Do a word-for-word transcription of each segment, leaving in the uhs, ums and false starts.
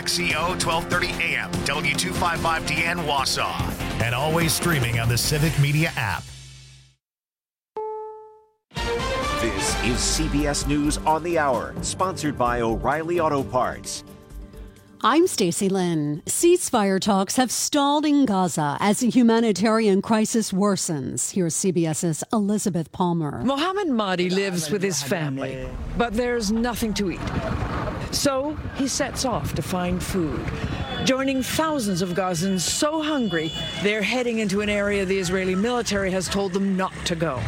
X E O twelve thirty A M, W two fifty-five D N Wausau, and always streaming on the Civic Media app. This is C B S News on the Hour, sponsored by O'Reilly Auto Parts. I'm Stacey Lynn. Ceasefire talks have stalled in Gaza as the humanitarian crisis worsens. Here's CBS's Elizabeth Palmer. Mohammed Mahdi lives with his family, but there's nothing to eat. So he sets off to find food, joining thousands of Gazans so hungry they're heading into an area the Israeli military has told them not to go.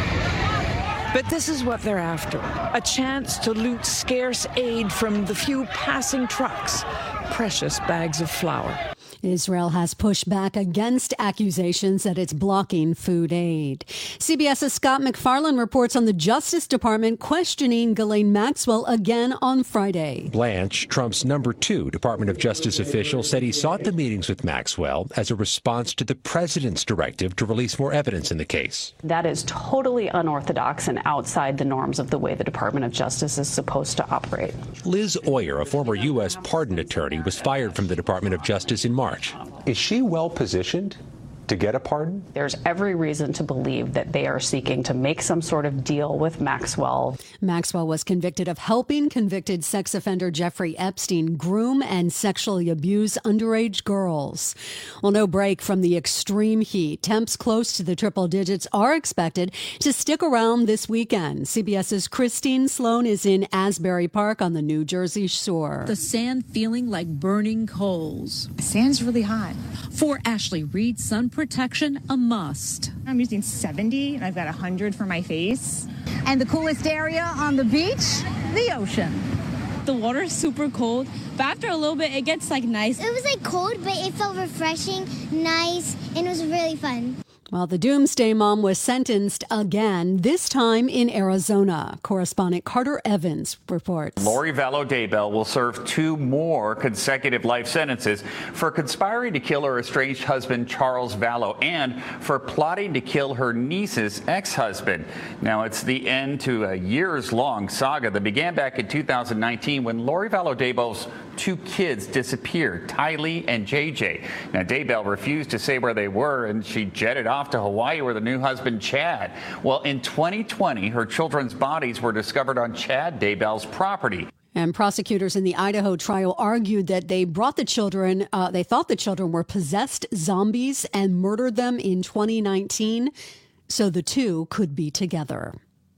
But this is what they're after, a chance to loot scarce aid from the few passing trucks, precious bags of flour. Israel has pushed back against accusations that it's blocking food aid. CBS's Scott MacFarlane reports on the Justice Department questioning Ghislaine Maxwell again on Friday. Blanche, Trump's number two Department of Justice official, said he sought the meetings with Maxwell as a response to the president's directive to release more evidence in the case. That is totally unorthodox and outside the norms of the way the Department of Justice is supposed to operate. Liz Oyer, a former U S pardon attorney, was fired from the Department of Justice in March. Is she well positioned to get a pardon? There's every reason to believe that they are seeking to make some sort of deal with Maxwell. Maxwell was convicted of helping convicted sex offender Jeffrey Epstein groom and sexually abuse underage girls. Well, no break from the extreme heat. Temps close to the triple digits are expected to stick around this weekend. CBS's Christine Sloan is in Asbury Park on the New Jersey shore. The sand feeling like burning coals. The sand's really hot. For Ashley Reed, sun protection a must. I'm using seventy and I've got one hundred for my face. And the coolest area on the beach, the ocean. The water is super cold, but after a little bit it gets like nice. It was like cold, but it felt refreshing, nice, and it was really fun. Well, the Doomsday Mom was sentenced again, this time in Arizona. Correspondent Carter Evans reports. Lori Vallow Daybell will serve two more consecutive life sentences for conspiring to kill her estranged husband, Charles Vallow, and for plotting to kill her niece's ex-husband. Now, it's the end to a years-long saga that began back in two thousand nineteen when Lori Vallow Daybell's two kids disappeared, Tylee and J J. Now, Daybell refused to say where they were, and she jetted off to Hawaii with her new husband, Chad. Well, in twenty twenty, her children's bodies were discovered on Chad Daybell's property. And prosecutors in the Idaho trial argued that they brought the children, uh, they thought the children were possessed zombies and murdered them in twenty nineteen, so the two could be together.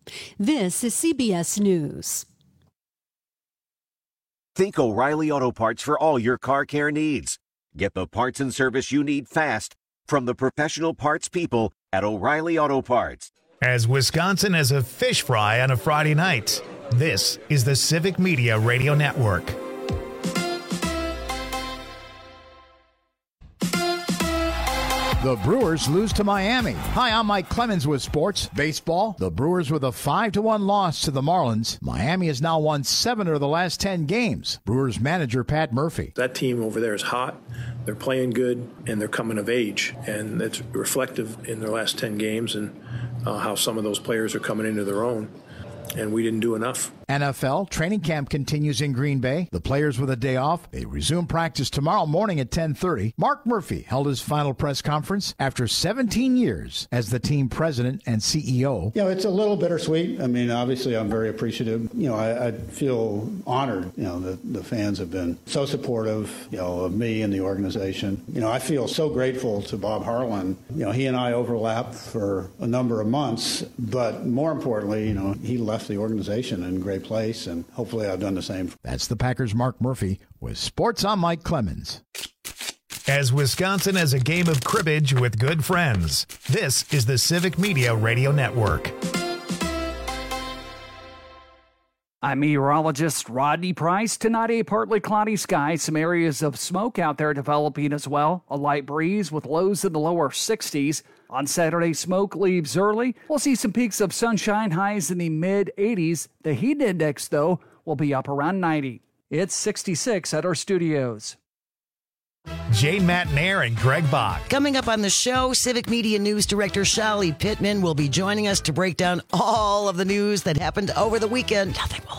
This is C B S News. Think O'Reilly Auto Parts for all your car care needs. Get the parts and service you need fast from the professional parts people at O'Reilly Auto Parts. As Wisconsin has a fish fry on a Friday night, this is the Civic Media Radio Network. The Brewers lose to Miami. Hi, I'm Mike Clemens with sports. Baseball, the Brewers with a five to one loss to the Marlins. Miami has now won seven of the last ten games. Brewers manager Pat Murphy. That team over there is hot. They're playing good, and they're coming of age. And it's reflective in their last ten games and uh, how some of those players are coming into their own. And we didn't do enough. N F L training camp continues in Green Bay. The players with a day off. They resume practice tomorrow morning at ten thirty. Mark Murphy held his final press conference after seventeen years as the team president and C E O. You know, it's a little bittersweet. I mean, obviously, I'm very appreciative. You know, I, I feel honored. You know, the, the fans have been so supportive, you know, of me and the organization. You know, I feel so grateful to Bob Harlan. You know, he and I overlapped for a number of months, but more importantly, you know, he left the organization in great place, and hopefully I've done the same. That's the Packers' Mark Murphy with Sports. I'm Mike Clemens. As Wisconsin has a game of cribbage with good friends, this is the Civic Media Radio Network. I'm meteorologist Rodney Price. Tonight, a partly cloudy sky. Some areas of smoke out there developing as well. A light breeze with lows in the lower sixties. On Saturday, smoke leaves early. We'll see some peaks of sunshine, highs in the mid eighties. The heat index, though, will be up around ninety. It's sixty-six at our studios. Jane Matnair and Greg Bach. Coming up on the show, Civic Media News Director Shali Pittman will be joining us to break down all of the news that happened over the weekend. Nothing will happen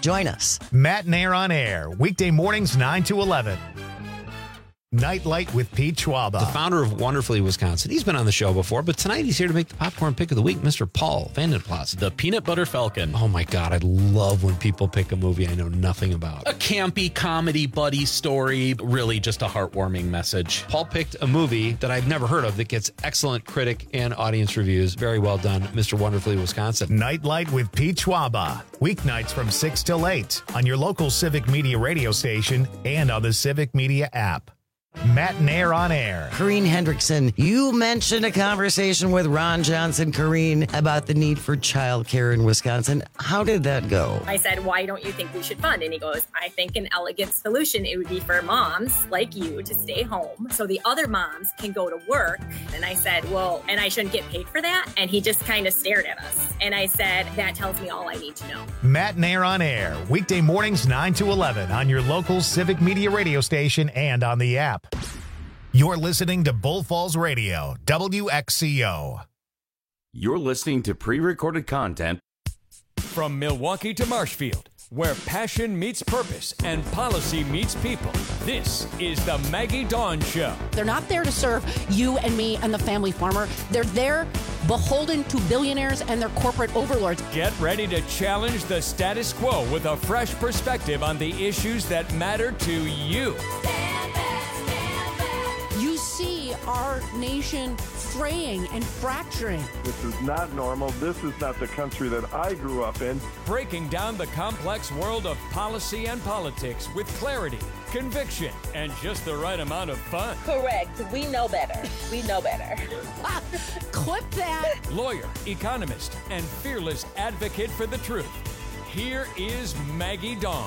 Join us. Matt and Air on Air, weekday mornings nine to eleven. Nightlight with Pete Schwaba. The founder of Wonderfully Wisconsin. He's been on the show before, but tonight he's here to make the popcorn pick of the week, Mister Paul Vandenplas. The Peanut Butter Falcon. Oh my God, I love when people pick a movie I know nothing about. A campy comedy buddy story, really just a heartwarming message. Paul picked a movie that I've never heard of that gets excellent critic and audience reviews. Very well done, Mister Wonderfully Wisconsin. Nightlight with Pete Schwaba. Weeknights from six till eight on your local Civic Media radio station and on the Civic Media app. Matt and Air on Air. Corrine Hendrickson, you mentioned a conversation with Ron Johnson, Corrine, about the need for childcare in Wisconsin. How did that go? I said, why don't you think we should fund? And he goes, I think an elegant solution, it would be for moms like you to stay home so the other moms can go to work. And I said, well, and I shouldn't get paid for that? And he just kind of stared at us. And I said, that tells me all I need to know. Matt and Air on Air, weekday mornings nine to eleven on your local Civic Media radio station and on the app. You're listening to Bull Falls Radio, W X C O. You're listening to pre-recorded content from Milwaukee to Marshfield, where passion meets purpose and policy meets people. This is the Maggie Dawn Show. They're not there to serve you and me and the family farmer. They're there beholden to billionaires and their corporate overlords. Get ready to challenge the status quo with a fresh perspective on the issues that matter to you. You see our nation fraying and fracturing. This is not normal. This is not the country that I grew up in. Breaking down the complex world of policy and politics with clarity, conviction, and just the right amount of fun. Correct. We know better. We know better. Clip that. Lawyer, economist, and fearless advocate for the truth. Here is Maggie Dawn.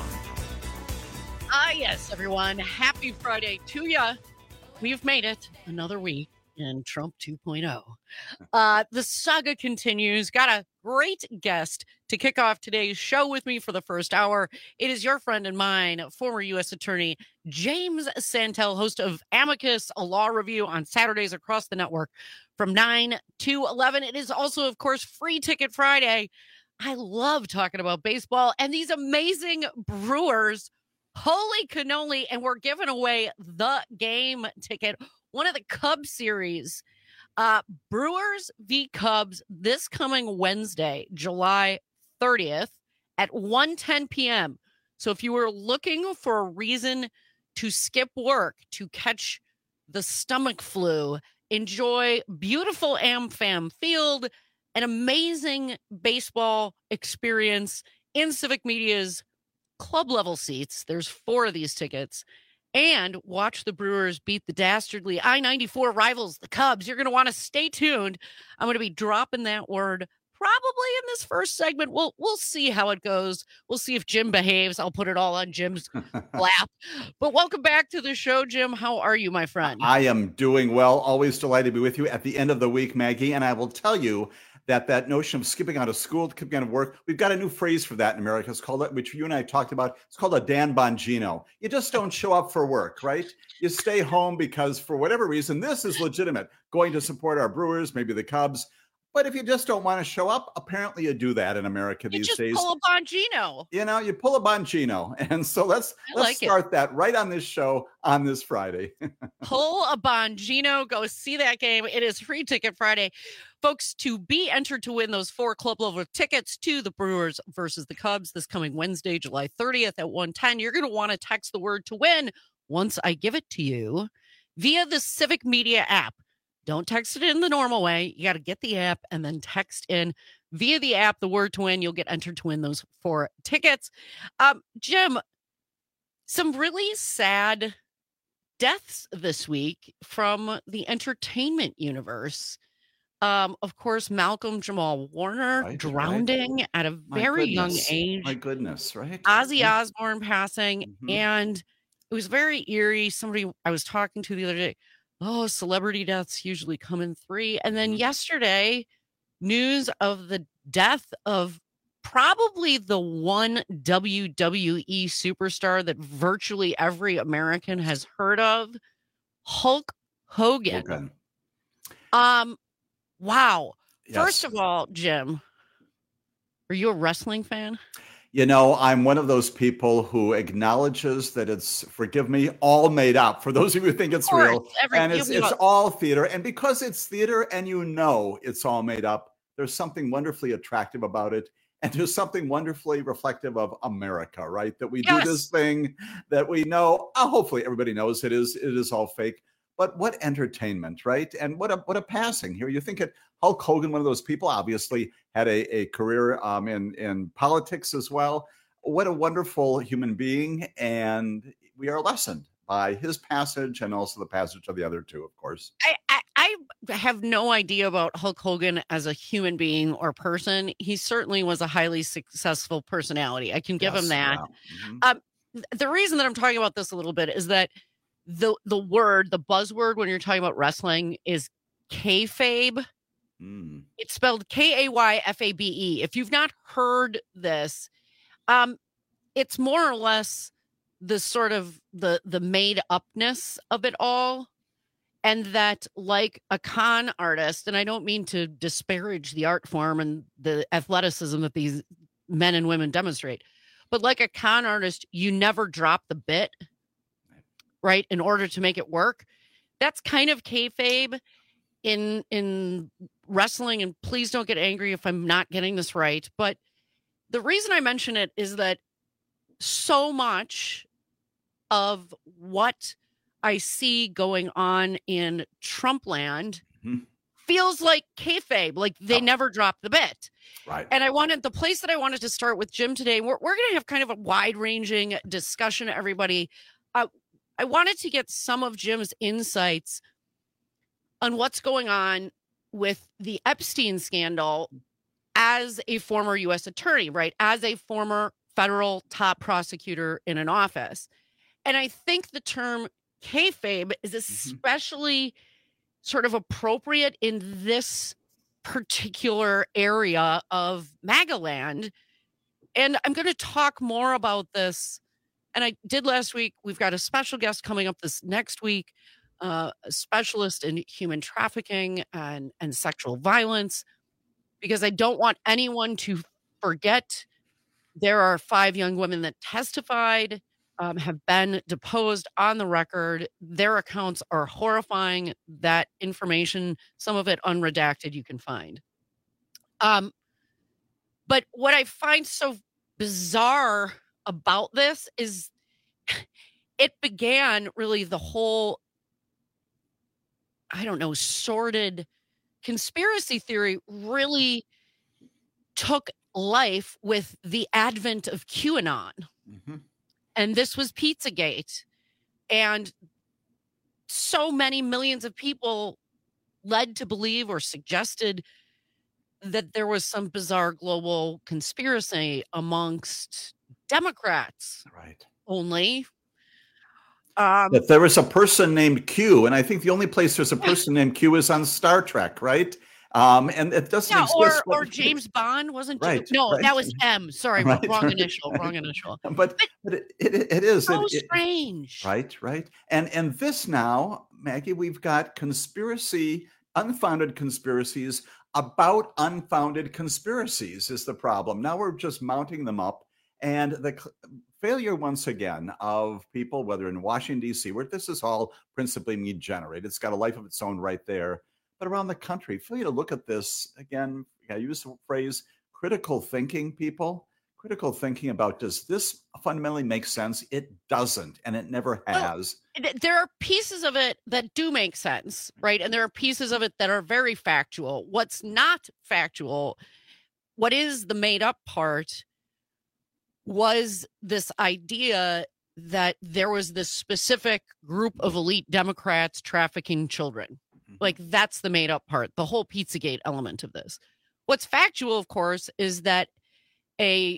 Ah, yes, everyone. Happy Friday to ya. We've made it another week in Trump two point oh. Uh, the saga continues. Got a great guest to kick off today's show with me for the first hour. It is your friend and mine, former U S Attorney James Santel, host of Amicus, a law review on Saturdays across the network from nine to eleven. It is also, of course, Free Ticket Friday. I love talking about baseball and these amazing Brewers. Holy cannoli, and we're giving away the game ticket, one of the Cubs series. Uh, Brewers v. Cubs this coming Wednesday, July thirtieth at one ten p.m. So if you were looking for a reason to skip work, to catch the stomach flu, enjoy beautiful AmFam Field, an amazing baseball experience in Civic Media's club level seats. There's four of these tickets. And watch the Brewers beat the dastardly I ninety-four rivals, the Cubs. You're going to want to stay tuned. I'm going to be dropping that word probably in this first segment. We'll we'll see how it goes. We'll see if Jim behaves. I'll put it all on Jim's lap. But welcome back to the show, Jim. How are you, my friend? I am doing well. Always delighted to be with you at the end of the week, Maggie. And I will tell you that that notion of skipping out of school, skipping out of work, we've got a new phrase for that in America. It's called, which you and I talked about, it's called a Dan Bongino. You just don't show up for work, right? You stay home because for whatever reason, this is legitimate, going to support our Brewers, maybe the Cubs. But if you just don't want to show up, apparently you do that in America you these just days. Pull a Bongino. You know, you pull a Bongino. And so let's I let's like start it. that right on this show on this Friday. Pull a Bongino. Go see that game. It is Free Ticket Friday. Folks, to be entered to win those four club level tickets to the Brewers versus the Cubs this coming Wednesday, July thirtieth at one ten, you're going to want to text the word to win once I give it to you via the Civic Media app. Don't text it in the normal way. You got to get the app and then text in via the app the word to win. You'll get entered to win those four tickets. Um, Jim, some really sad deaths this week from the entertainment universe. Um, of course, Malcolm Jamal Warner Right, drowning right. at a My very young goodness. age. My goodness, right? Ozzy Osbourne passing. Mhm. And it was very eerie. Somebody I was talking to the other day, oh, celebrity deaths usually come in three. And then yesterday, news of the death of probably the one W W E superstar that virtually every American has heard of, Hulk Hogan. Hogan. Um, wow. Yes. First of all, Jim, are you a wrestling fan? You know, I'm one of those people who acknowledges that it's, forgive me, all made up. For those of you who think it's course, real, every- and it's, you know- it's all theater. And because it's theater and you know it's all made up, there's something wonderfully attractive about it. And there's something wonderfully reflective of America, right? That we Yes. do this thing that we know, uh, hopefully everybody knows it is, it is all fake. But what entertainment, right? And what a what a passing here. You think it Hulk Hogan, one of those people, obviously had a, a career um, in, in politics as well. What a wonderful human being. And we are lessened by his passage and also the passage of the other two, of course. I, I, I have no idea about Hulk Hogan as a human being or person. He certainly was a highly successful personality. I can give Yes, him that. yeah. Mhm. Um, th- the reason that I'm talking about this a little bit is that the the word, the buzzword when you're talking about wrestling is kayfabe. Mm. It's spelled K A Y F A B E. If you've not heard this, um, it's more or less the sort of the the made upness of it all. And that, like a con artist, and I don't mean to disparage the art form and the athleticism that these men and women demonstrate, but like a con artist, you never drop the bit, right, in order to make it work. That's kind of kayfabe in in wrestling, and please don't get angry if I'm not getting this right. But the reason I mention it is that so much of what I see going on in Trump land Mhm. feels like kayfabe, like they never dropped the bit. Right. And I wanted the place that I wanted to start with Jim today. We're, we're going to have kind of a wide ranging discussion, everybody. Uh, I wanted to get some of Jim's insights on what's going on with the Epstein scandal as a former U S attorney, right? As a former federal top prosecutor in an office. And I think the term kayfabe is especially sort of appropriate in this particular area of MAGA land. And I'm going to talk more about this. And I did last week. We've got a special guest coming up this next week, uh, a specialist in human trafficking and, and sexual violence, because I don't want anyone to forget there are five young women that testified, um, have been deposed on the record. Their accounts are horrifying. That information, some of it unredacted, you can find. Um, but what I find so bizarre about this is it began really the whole, I don't know, sordid conspiracy theory really took life with the advent of QAnon. Mm-hmm. And this was Pizzagate. And so many millions of people led to believe or suggested that there was some bizarre global conspiracy amongst Democrats. Right. Only. Um, That there was a person named Q, and I think the only place there's a person named Q is on Star Trek, right? Um, and it doesn't yeah, exist. or, or James Bond wasn't. Right, no, right. that was M. Sorry, Right, wrong right, initial. right. Wrong initial. But but it, it, it is So it- it- strange. right, right. And and this now, Maggie, we've got conspiracy, unfounded conspiracies about unfounded conspiracies is the problem. Now we're just mounting them up, and the cl- failure once again of people, whether in Washington D C, where this is all principally media generated, it's got a life of its own right there. But around the country, failure to look at this again. I use the phrase critical thinking, people. Critical thinking about, does this fundamentally make sense? It doesn't, and it never has. Th- There are pieces of it that do make sense, right? And there are pieces of it that are very factual. What's not factual, what is the made up part, was this idea that there was this specific group of elite Democrats trafficking children. Like, that's the made up part, the whole Pizzagate element of this. What's factual, of course, is that a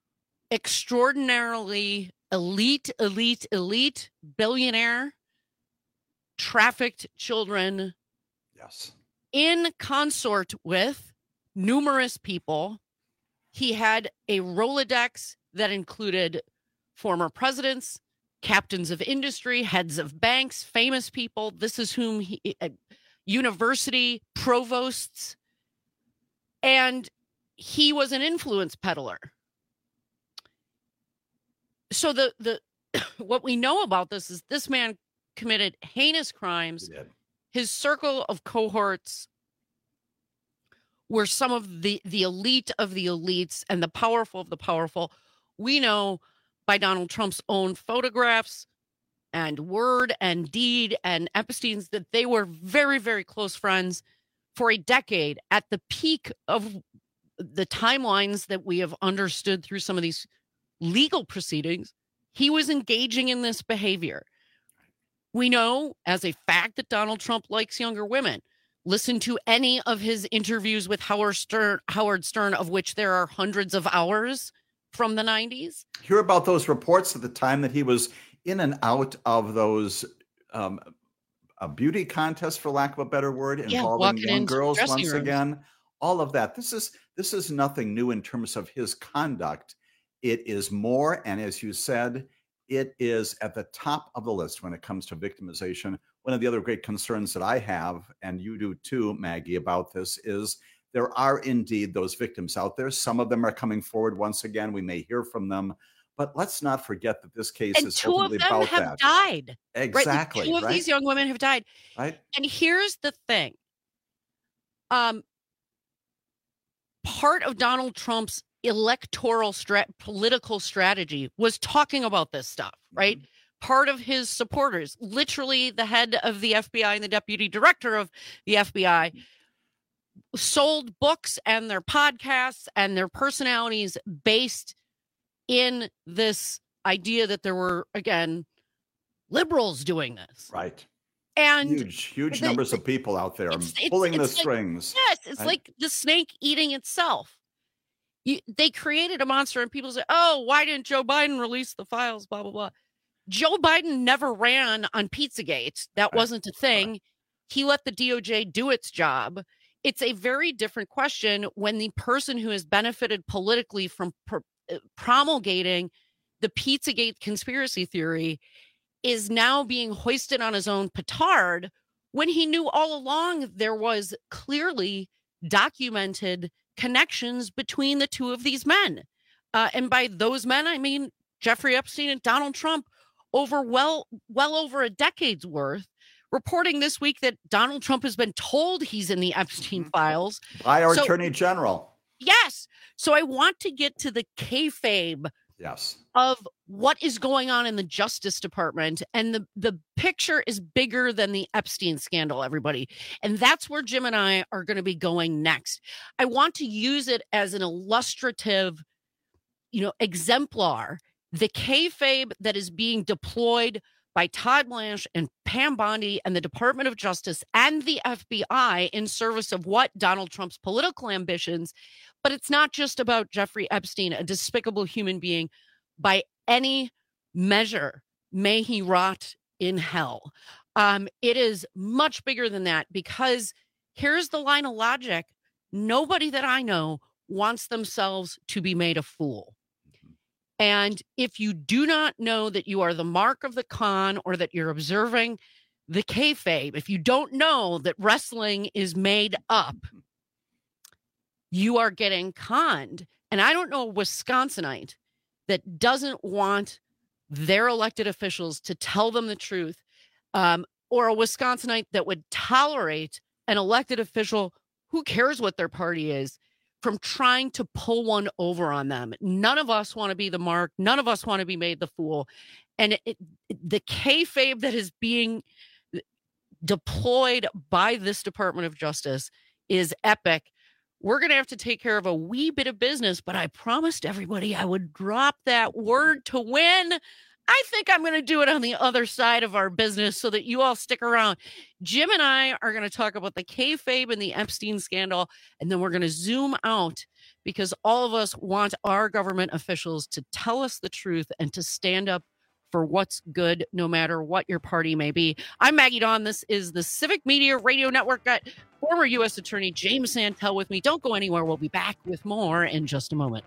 extraordinarily elite, elite, elite billionaire trafficked children. Yes. In consort with numerous people. He had a Rolodex that included former presidents, captains of industry, heads of banks, famous people. This is whom he, uh, university provosts. And he was an influence peddler. so the the what we know about this is this man committed heinous crimes. His circle of cohorts were some of the the elite of the elites and the powerful of the powerful. We know by Donald Trump's own photographs and word and deed and Epstein's that they were very, very close friends for a decade. At the peak of the timelines that we have understood through some of these legal proceedings, he was engaging in this behavior. We know as a fact that Donald Trump likes younger women. Listen to any of his interviews with Howard Stern, Howard Stern, of which there are hundreds of hours from the nineties. Hear about those reports at the time that he was in and out of those um, a beauty contests, for lack of a better word, involving yeah, young girls once rooms. again. All of that. This is this is nothing new in terms of his conduct. It is more, and as you said, it is at the top of the list when it comes to victimization. One of the other great concerns that I have, and you do too, Maggie, about this is there are indeed those victims out there. Some of them are coming forward once again. We may hear from them, but let's not forget that this case and is two of ultimately them about have that. died. Exactly. Right? Two of right? these young women have died. Right. And here's the thing. Um, part of Donald Trump's electoral strat- political strategy was talking about this stuff, right? Mm-hmm. Part of his supporters, literally the head of the F B I and the deputy director of the F B I, sold books and their podcasts and their personalities based in this idea that there were, again, liberals doing this. Right. And huge, huge the, numbers of people out there it's, pulling it's, it's the like, strings. Yes, it's right? like the snake eating itself. You, they created a monster and people say, oh, why didn't Joe Biden release the files, blah, blah, blah. Joe Biden never ran on Pizzagate. That right. wasn't a thing. Right. He let the D O J do its job. It's a very different question when the person who has benefited politically from pr- promulgating the Pizzagate conspiracy theory is now being hoisted on his own petard when he knew all along there was clearly documented connections between the two of these men. Uh, and by those men, I mean Jeffrey Epstein and Donald Trump over well, well over a decade's worth, reporting this week that Donald Trump has been told he's in the Epstein files. By our so, Attorney General. Yes. So I want to get to the kayfabe yes. of what is going on in the Justice Department. And the, the picture is bigger than the Epstein scandal, everybody. And that's where Jim and I are going to be going next. I want to use it as an illustrative, you know, exemplar, the kayfabe that is being deployed by Todd Blanche and Pam Bondi and the Department of Justice and the F B I in service of what Donald Trump's political ambitions. But it's not just about Jeffrey Epstein, a despicable human being by any measure. May he rot in hell. Um, it is much bigger than that, because here's the line of logic. Nobody that I know wants themselves to be made a fool. And if you do not know that you are the mark of the con, or that you're observing the kayfabe, if you don't know that wrestling is made up, you are getting conned. And I don't know a Wisconsinite that doesn't want their elected officials to tell them the truth, um, or a Wisconsinite that would tolerate an elected official, who cares what their party is, from trying to pull one over on them. None of us want to be the mark. None of us want to be made the fool. And it, it, the kayfabe that is being deployed by this Department of Justice is epic. We're going to have to take care of a wee bit of business, but I promised everybody I would drop that word to win. I think I'm going to do it on the other side of our business so that you all stick around. Jim and I are going to talk about the kayfabe and the Epstein scandal, and then we're going to zoom out, because all of us want our government officials to tell us the truth and to stand up for what's good, no matter what your party may be. I'm Maggie Dawn. This is the Civic Media Radio Network. Got former U S Attorney James Santel with me. Don't go anywhere. We'll be back with more in just a moment.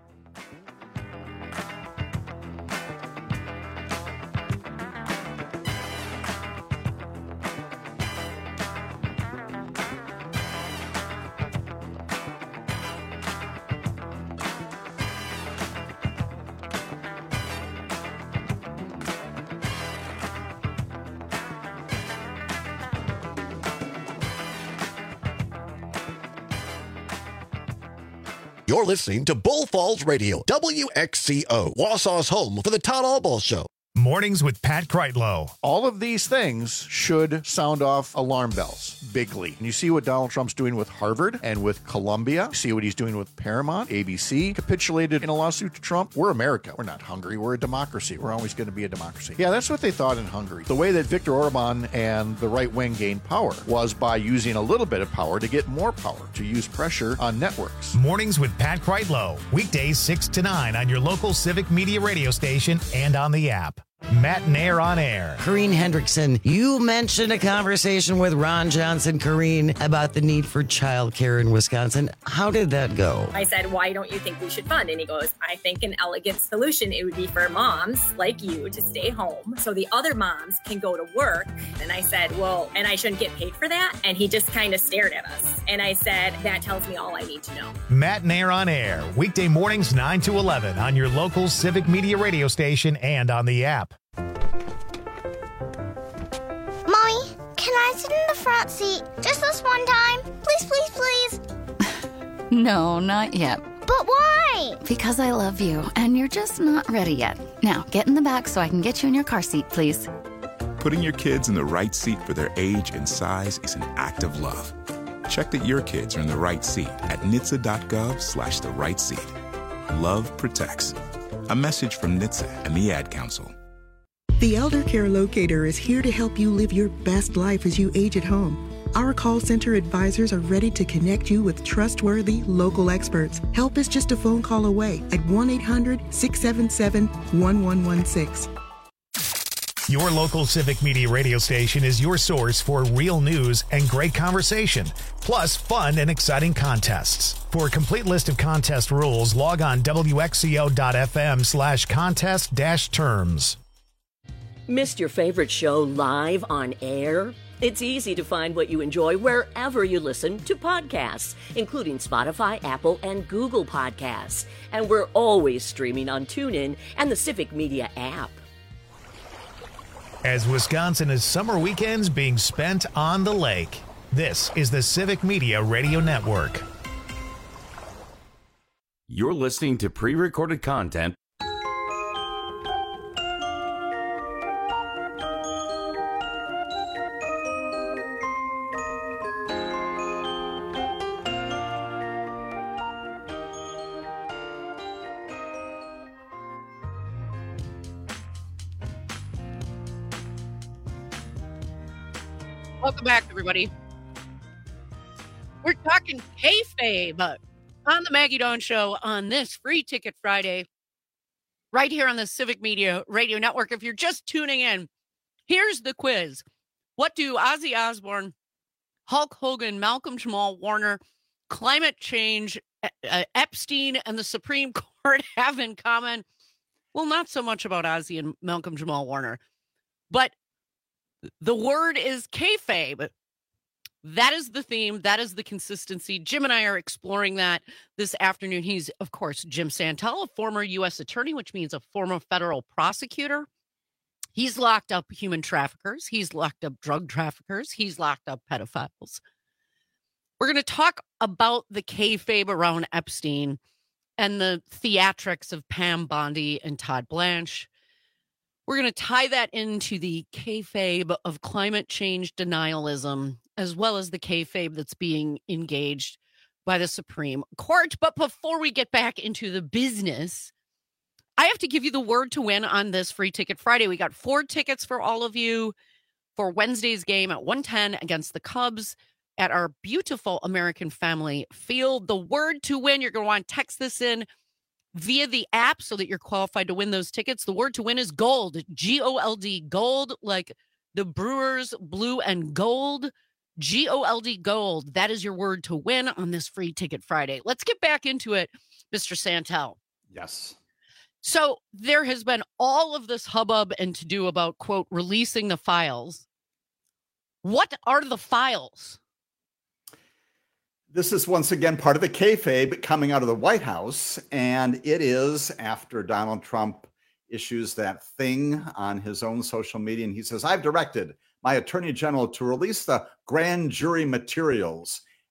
You're listening to Bull Falls Radio, W X C O, Wausau's home for the Todd Albaugh Show. Mornings with Pat Kreitlow. All of these things should sound off alarm bells bigly. And you see what Donald Trump's doing with Harvard and with Columbia. You see what he's doing with Paramount. A B C capitulated in a lawsuit to Trump. We're America. We're not Hungary. We're a democracy. We're always going to be a democracy. Yeah, that's what they thought in Hungary. The way that Viktor Orban and the right wing gained power was by using a little bit of power to get more power, to use pressure on networks. Mornings with Pat Kreitlow. Weekdays six to nine on your local Civic Media radio station and on the app. Matt and Air on Air. Corrine Hendrickson, you mentioned a conversation with Ron Johnson, Corrine, about the need for childcare in Wisconsin. How did that go? I said, why don't you think we should fund? And he goes, I think an elegant solution, it would be for moms like you to stay home so the other moms can go to work. And I said, well, and I shouldn't get paid for that? And he just kind of stared at us. And I said, that tells me all I need to know. Matt and Air on Air. Weekday mornings nine to eleven on your local Civic Media radio station and on the app. Mommy, can I sit in the front seat just this one time? Please, please, please. No, not yet. But why? Because I love you, and you're just not ready yet. Now, get in the back so I can get you in your car seat, please. Putting your kids in the right seat for their age and size is an act of love. Check that your kids are in the right seat at N H T S A dot gov slash the right seat. Love protects. A message from N H T S A and the Ad Council. The Elder Care Locator is here to help you live your best life as you age at home. Our call center advisors are ready to connect you with trustworthy local experts. Help is just a phone call away at one eight hundred, six seven seven, one one one six. Your local Civic Media radio station is your source for real news and great conversation, plus fun and exciting contests. For a complete list of contest rules, log on W X C O dot F M slash contest dash terms. Missed your favorite show live on air? It's easy to find what you enjoy wherever you listen to podcasts, including Spotify, Apple, and Google Podcasts. And we're always streaming on TuneIn and the Civic Media app. As Wisconsin is summer weekends being spent on the lake, this is the Civic Media Radio Network. You're listening to pre-recorded content. Welcome back, everybody. We're talking kayfabe on the Maggie Dawn Show on this Free Ticket Friday, right here on the Civic Media Radio Network. If you're just tuning in, here's the quiz. What do Ozzy Osbourne, Hulk Hogan, Malcolm Jamal Warner, climate change, uh, Epstein, and the Supreme Court have in common? Well, not so much about Ozzy and Malcolm Jamal Warner, but the word is kayfabe. That is the theme. That is the consistency. Jim and I are exploring that this afternoon. He's, of course, Jim Santel, a former U S attorney, which means a former federal prosecutor. He's locked up human traffickers. He's locked up drug traffickers. He's locked up pedophiles. We're going to talk about the kayfabe around Epstein and the theatrics of Pam Bondi and Todd Blanche. We're going to tie that into the kayfabe of climate change denialism, as well as the kayfabe that's being engaged by the Supreme Court. But before we get back into the business, I have to give you the word to win on this Free Ticket Friday. We got four tickets for all of you for Wednesday's game at one ten against the Cubs at our beautiful American Family Field. The word to win, you're going to want to text this in via the app so that you're qualified to win those tickets. The word to win is gold, G O L D, gold, like the Brewers blue and gold, G O L D, gold. That is your word to win on this Free Ticket Friday. Let's get back into it, Mister Santel. Yes. So there has been all of this hubbub and to-do about, quote, releasing the files. What are the files? This is once again part of the kayfabe coming out of the White House, and it is after Donald Trump issues that thing on his own social media, and he says, I've directed my attorney general to release the grand jury materials.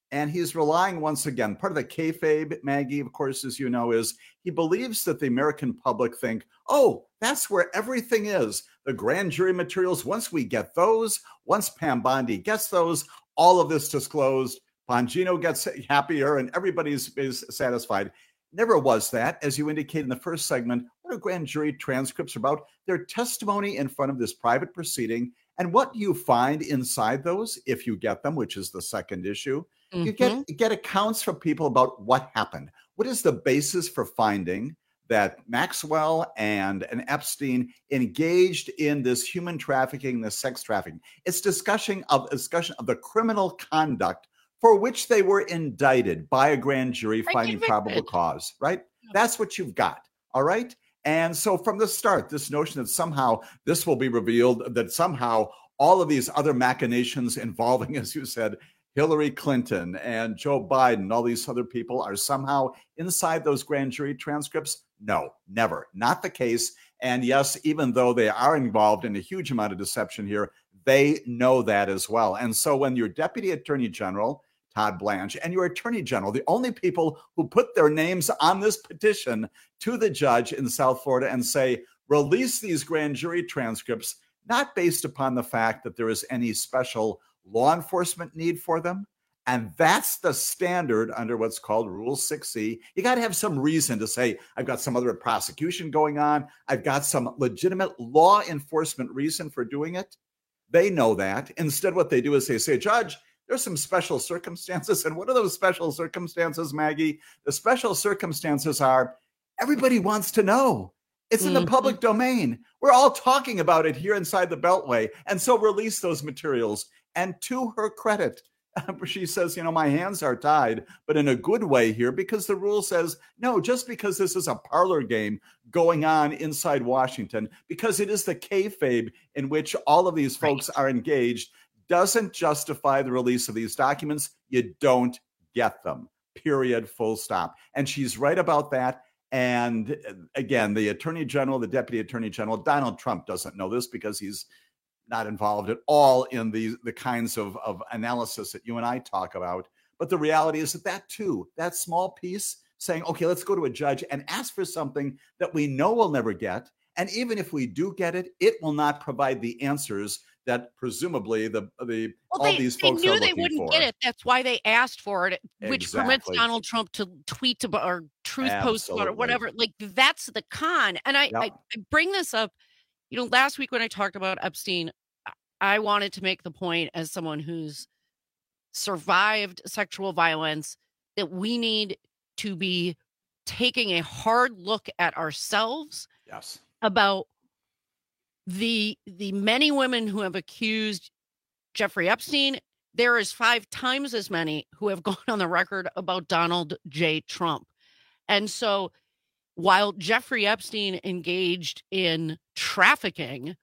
And he's relying once again, part of the kayfabe, Maggie, of course, as you know, is he believes that the American public think, oh, that's where everything is. The grand jury materials, once we get those, once Pam Bondi gets those, all of this disclosed, Bongino gets happier and everybody's is satisfied. Never was that. As you indicated in the first segment, what are grand jury transcripts about? They're testimony in front of this private proceeding. And what you find inside those, if you get them, which is the second issue, mm-hmm. you get, you get accounts from people about what happened. What is the basis for finding that Maxwell and, and Epstein engaged in this human trafficking, this sex trafficking? It's discussion of discussion of the criminal conduct for which they were indicted by a grand jury finding probable cause, right? That's what you've got, all right? And so from the start, this notion that somehow this will be revealed, that somehow all of these other machinations involving, as you said, Hillary Clinton and Joe Biden, all these other people are somehow inside those grand jury transcripts? No, never. Not the case. And yes, even though they are involved in a huge amount of deception here, they know that as well. And so when your Deputy Attorney General, Todd Blanche, and your Attorney General, the only people who put their names on this petition to the judge in South Florida and say, release these grand jury transcripts, not based upon the fact that there is any special law enforcement need for them. And that's the standard under what's called Rule six C. You got to have some reason to say, I've got some other prosecution going on. I've got some legitimate law enforcement reason for doing it. They know that. Instead, what they do is they say, Judge, there's some special circumstances. And what are those special circumstances, Maggie? The special circumstances are everybody wants to know. It's in mm-hmm. the public domain. We're all talking about it here inside the Beltway. And so release those materials. And to her credit, she says, you know, my hands are tied, but in a good way here, because the rule says, no, just because this is a parlor game going on inside Washington, because it is the kayfabe in which all of these folks right. are engaged, doesn't justify the release of these documents. You don't get them, period, full stop. And she's right about that. And again, the Attorney General, the Deputy Attorney General, Donald Trump doesn't know this because he's not involved at all in the, the kinds of, of analysis that you and I talk about. But the reality is that that too, that small piece saying, okay, let's go to a judge and ask for something that we know we'll never get. And even if we do get it, it will not provide the answers that presumably the the well, all they, these they folks knew are they looking wouldn't for. get it. That's why they asked for it, which Exactly. permits Donald Trump to tweet about or truth post about Absolutely. it, whatever. Like that's the con. And I, Yep. I, I bring this up, you know, last week when I talked about Epstein, I wanted to make the point as someone who's survived sexual violence that we need to be taking a hard look at ourselves Yes. about the the many women who have accused Jeffrey Epstein. There is five times as many who have gone on the record about Donald J. Trump. And so while Jeffrey Epstein engaged in trafficking,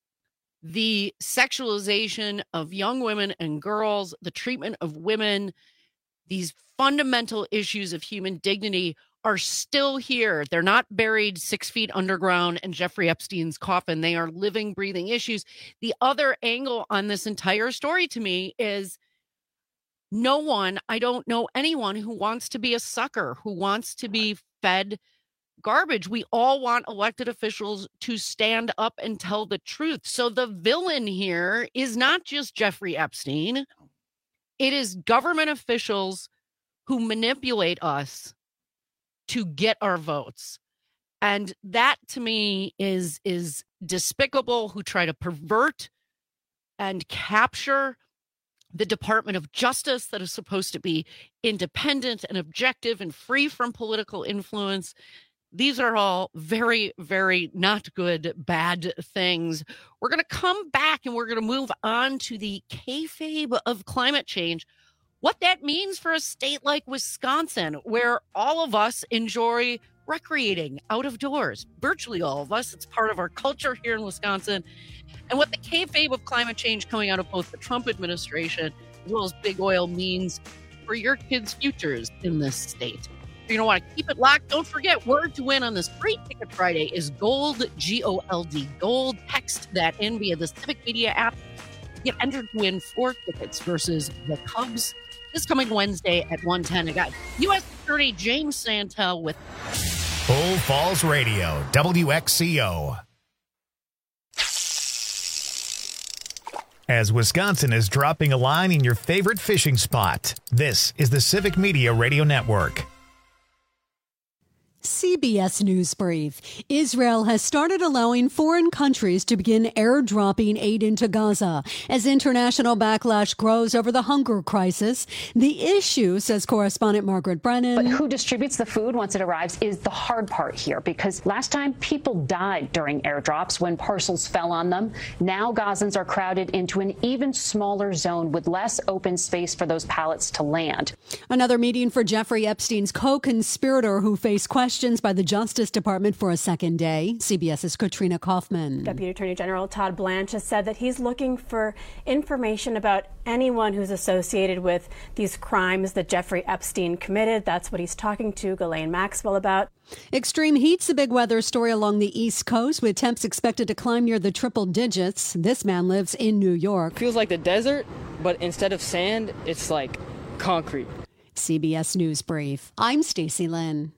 the sexualization of young women and girls, the treatment of women, these fundamental issues of human dignity are still here. They're not buried six feet underground in Jeffrey Epstein's coffin. They are living, breathing issues. The other angle on this entire story to me is no one, I don't know anyone who wants to be a sucker, who wants to be fed garbage. We all want elected officials to stand up and tell the truth. So the villain here is not just Jeffrey Epstein. It is government officials who manipulate us to get our votes. And that to me is, is despicable, who try to pervert and capture the Department of Justice that is supposed to be independent and objective and free from political influence. These are all very, very not good, bad things. We're going to come back and we're going to move on to the kayfabe of climate change. What that means for a state like Wisconsin, where all of us enjoy recreating out of doors, virtually all of us. It's part of our culture here in Wisconsin. And what the kayfabe of climate change coming out of both the Trump administration as well as big oil means for your kids' futures in this state. If you don't want to keep it locked, don't forget, word to win on this free Ticket Friday is GOLD, G O L D, GOLD. Text that in via the Civic Media app. Get entered to win four tickets versus the Cubs this coming Wednesday at one ten. I got U S Attorney James Santel with Bull Falls Radio, W X C O. As Wisconsin is dropping a line in your favorite fishing spot, this is the Civic Media Radio Network. C B S News Brief. Israel has started allowing foreign countries to begin airdropping aid into Gaza as international backlash grows over the hunger crisis. The issue, says correspondent Margaret Brennan. But who distributes the food once it arrives is the hard part here, because last time people died during airdrops when parcels fell on them. Now Gazans are crowded into an even smaller zone with less open space for those pallets to land. Another meeting for Jeffrey Epstein's co-conspirator who faced questions by the Justice Department for a second day. CBS's Katrina Kaufman. Deputy Attorney General Todd Blanche has said that he's looking for information about anyone who's associated with these crimes that Jeffrey Epstein committed. That's what he's talking to Ghislaine Maxwell about. Extreme heat's a big weather story along the East Coast, with temps expected to climb near the triple digits. This man lives in New York. Feels like the desert, but instead of sand, it's like concrete. C B S News Brief. I'm Stacey Lynn.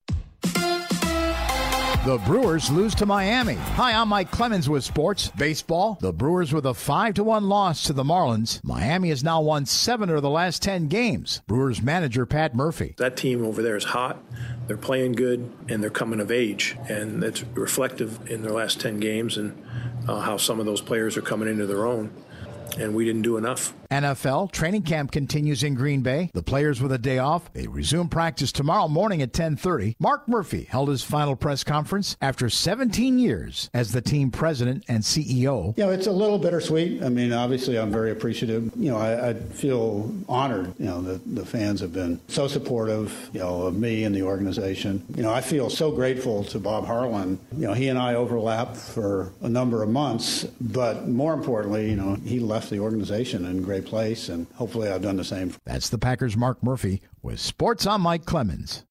The Brewers lose to Miami. Hi, I'm Mike Clemens with sports. Baseball, the Brewers with a five to one loss to the Marlins. Miami has now won seven of the last ten games. Brewers manager Pat Murphy. That team over there is hot. They're playing good, and they're coming of age. And it's reflective in their last ten games and uh, how some of those players are coming into their own. And we didn't do enough. N F L training camp continues in Green Bay. The players with a day off. They resume practice tomorrow morning at ten thirty. Mark Murphy held his final press conference after seventeen years as the team president and C E O. You know, it's a little bittersweet. I mean, obviously, I'm very appreciative. You know, I, I feel honored, you know, that the fans have been so supportive, you know, of me and the organization. You know, I feel so grateful to Bob Harlan. You know, he and I overlapped for a number of months, but more importantly, you know, he left the organization in great place, and hopefully I've done the same. That's the Packers' Mark Murphy with Sports. I'm Mike Clemens.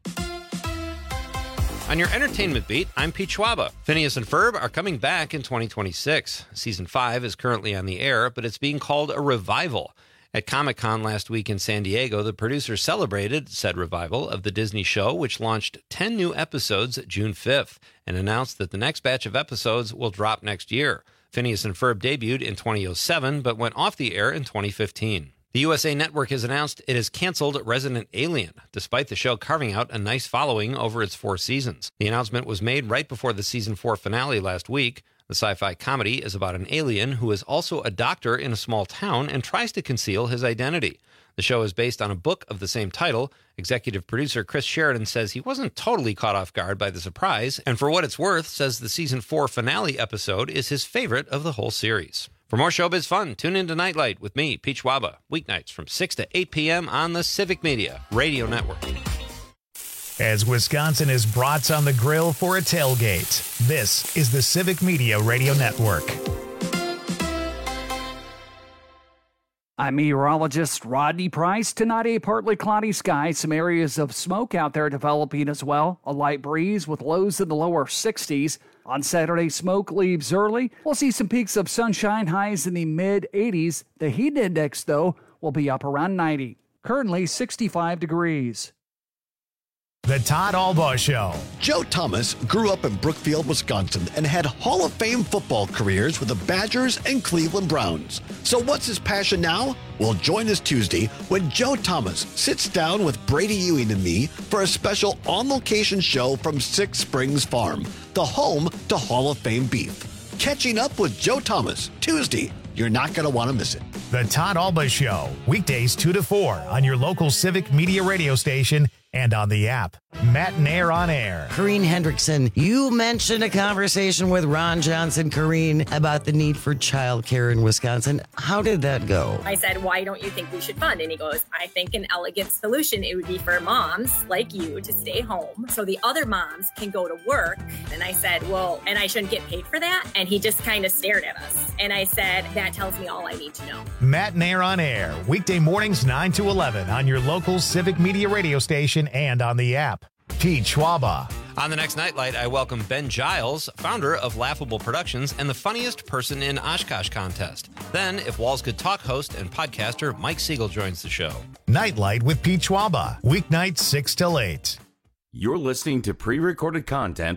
On your entertainment beat, I'm Pete Schwaba. Phineas and Ferb are coming back in twenty twenty-six. Season five is currently on the air, but it's being called a revival. At Comic-Con last week in San Diego, the producers celebrated said revival of the Disney show, which launched ten new episodes June fifth, and announced that the next batch of episodes will drop next year. Phineas and Ferb debuted in two thousand seven, but went off the air in twenty fifteen. The U S A Network has announced it has canceled Resident Alien, despite the show carving out a nice following over its four seasons. The announcement was made right before the season four finale last week. The sci-fi comedy is about an alien who is also a doctor in a small town and tries to conceal his identity. The show is based on a book of the same title. Executive producer Chris Sheridan says he wasn't totally caught off guard by the surprise, and for what it's worth, says the season four finale episode is his favorite of the whole series. For more showbiz fun, tune in to Nightlight with me, Pete Schwaba, weeknights from six to eight p.m. on the Civic Media Radio Network. As Wisconsin is brats on the grill for a tailgate, this is the Civic Media Radio Network. I'm meteorologist Rodney Price. Tonight, a partly cloudy sky. Some areas of smoke out there developing as well. A light breeze with lows in the lower sixties. On Saturday, smoke leaves early. We'll see some peaks of sunshine, highs in the mid eighties. The heat index, though, will be up around ninety. Currently sixty-five degrees. The Todd Albaugh Show. Joe Thomas grew up in Brookfield, Wisconsin, and had Hall of Fame football careers with the Badgers and Cleveland Browns. So what's his passion now? Well, join us Tuesday when Joe Thomas sits down with Brady Ewing and me for a special on-location show from Six Springs Farm, the home to Hall of Fame beef. Catching up with Joe Thomas, Tuesday. You're not going to want to miss it. The Todd Albaugh Show, weekdays two to four on your local Civic Media radio station and on the app. Matt and Air on Air. Corrine Hendrickson, you mentioned a conversation with Ron Johnson, Corrine, about the need for childcare in Wisconsin. How did that go? I said, why don't you think we should fund? And he goes, I think an elegant solution, it would be for moms like you to stay home so the other moms can go to work. And I said, well, and I shouldn't get paid for that? And he just kind of stared at us. And I said, that tells me all I need to know. Matt and Air on Air, weekday mornings nine to eleven on your local Civic Media radio station and on the app. Pete Schwaba. On the next Nightlight, I welcome Ben Giles, founder of Laughable Productions and the funniest person in Oshkosh contest. Then, If Walls Could Talk host and podcaster Mike Siegel joins the show. Nightlight with Pete Schwaba, weeknights six till eight. You're listening to pre-recorded content.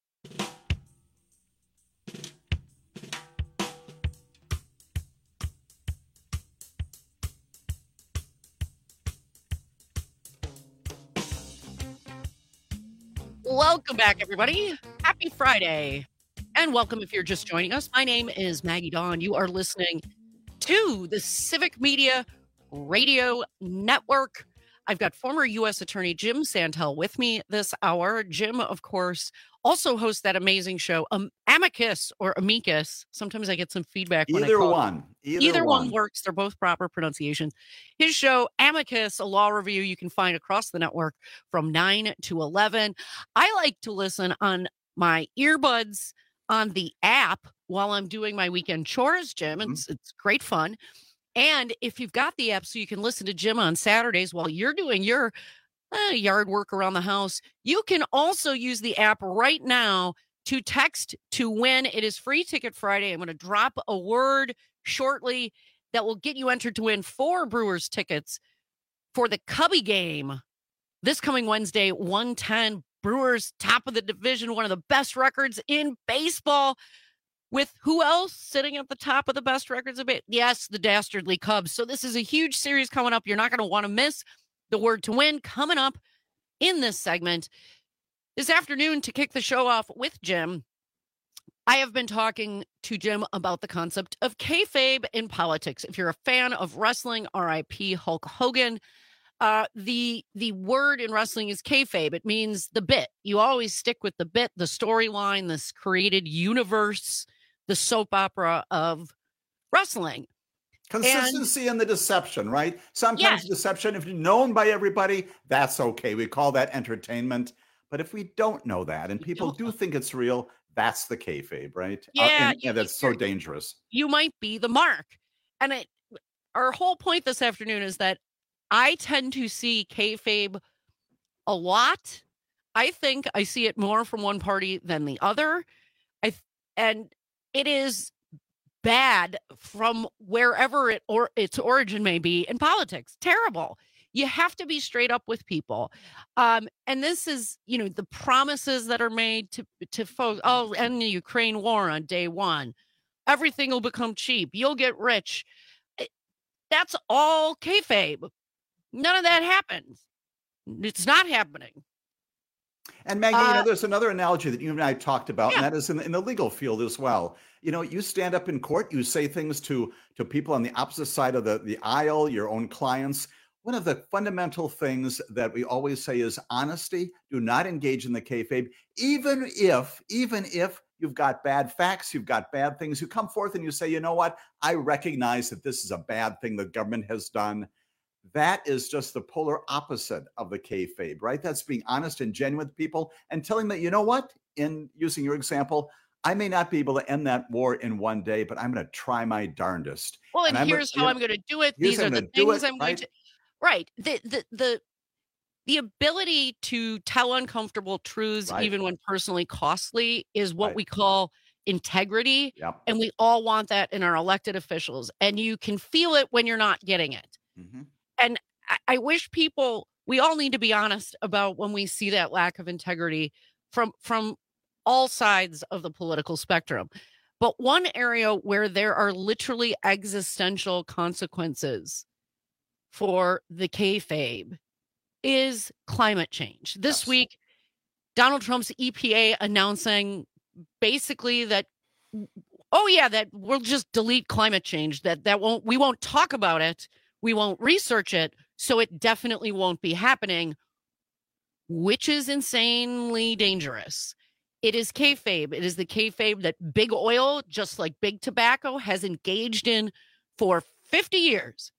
Welcome back, everybody. Happy Friday. And welcome if you're just joining us. My name is Maggie Dawn. You are listening to the Civic Media Radio Network. I've got former U S Attorney Jim Santel with me this hour. Jim, of course, also hosts that amazing show, um, Amicus or Amicus. Sometimes I get some feedback. When Either I call one. Either, Either one. one. works. They're both proper pronunciations. His show, Amicus, a law review you can find across the network from nine to eleven. I like to listen on my earbuds on the app while I'm doing my weekend chores, Jim. It's, mm-hmm. it's great fun. And if you've got the app so you can listen to Jim on Saturdays while you're doing your uh, yard work around the house, you can also use the app right now to text to win. It is Free Ticket Friday. I'm going to drop a word shortly that will get you entered to win four Brewers tickets for the Cubby game this coming Wednesday, one ten. Brewers, top of the division, one of the best records in baseball. With who else sitting at the top of the best records of it? Yes, the dastardly Cubs. So this is a huge series coming up. You're not going to want to miss the word to win coming up in this segment. This afternoon, to kick the show off with Jim, I have been talking to Jim about the concept of kayfabe in politics. If you're a fan of wrestling, R I P Hulk Hogan, uh, the the word in wrestling is kayfabe. It means the bit. You always stick with the bit, the storyline, this created universe, the soap opera of wrestling. Consistency and, and the deception, right? Sometimes yes. deception, if you're known by everybody, that's okay. We call that entertainment. But if we don't know that and people do think it's real, that's the kayfabe, right? Yeah. Uh, and, you, and that's so dangerous. You might be the mark. And it, our whole point this afternoon is that I tend to see kayfabe a lot. I think I see it more from one party than the other. I and it is bad from wherever it or its origin may be in politics. Terrible. You have to be straight up with people. Um, and this is, you know, the promises that are made to to folks. Oh, end the Ukraine war on day one. Everything will become cheap. You'll get rich. It, that's all kayfabe. None of that happens. It's not happening. And Maggie, uh, you know, there's another analogy that you and I talked about, yeah. and that is in, in the legal field as well. You know, you stand up in court, you say things to to people on the opposite side of the, the aisle, your own clients. One of the fundamental things that we always say is honesty. Do not engage in the kayfabe, even if, even if you've got bad facts, you've got bad things. You come forth and you say, you know what? I recognize that this is a bad thing the government has done. That is just the polar opposite of the kayfabe, right? That's being honest and genuine with people and telling them, you know what? In using your example, I may not be able to end that war in one day, but I'm going to try my darndest. Well, and, and here's I'm, how I'm going to do it. These are the things I'm going to. Right. The the the the ability to tell uncomfortable truths, right. even when personally costly, is what right. we call integrity. Yep. And we all want that in our elected officials. And you can feel it when you're not getting it. Mm-hmm. And I, I wish people, we all need to be honest about when we see that lack of integrity from from all sides of the political spectrum. But one area where there are literally existential consequences for the kayfabe is climate change. This yes. week, Donald Trump's E P A announcing basically that, oh yeah, that we'll just delete climate change, that that won't, we won't talk about it. We won't research it. So it definitely won't be happening, which is insanely dangerous. It is kayfabe. It is the kayfabe that big oil, just like big tobacco, has engaged in for fifty years.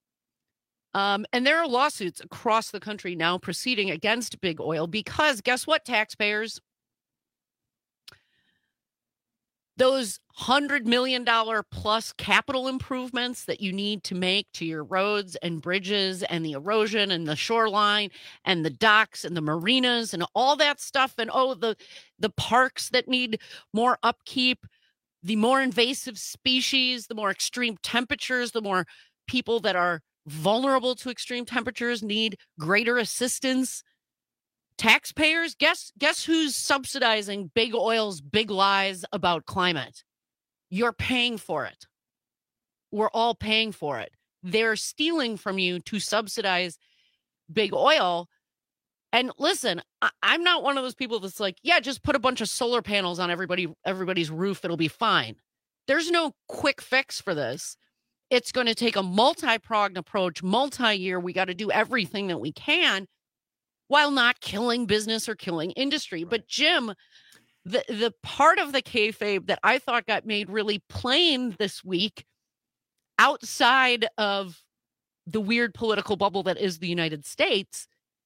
Um, and there are lawsuits across the country now proceeding against big oil because guess what, taxpayers? those one hundred million dollars plus capital improvements that you need to make to your roads and bridges and the erosion and the shoreline and the docks and the marinas and all that stuff. And, oh, the, the parks that need more upkeep, the more invasive species, the more extreme temperatures, the more people that are vulnerable to extreme temperatures need greater assistance. Taxpayers, guess guess who's subsidizing big oil's big lies about climate? You're paying for it. We're all paying for it. They're stealing from you to subsidize big oil. And listen, I, I'm not one of those people that's like, yeah, just put a bunch of solar panels on everybody everybody's roof. It'll be fine. There's no quick fix for this. It's going to take a multi-pronged approach, multi-year. We got to do everything that we can, while not killing business or killing industry. But Jim, the, the part of the kayfabe that I thought got made really plain this week, outside of the weird political bubble that is the United States,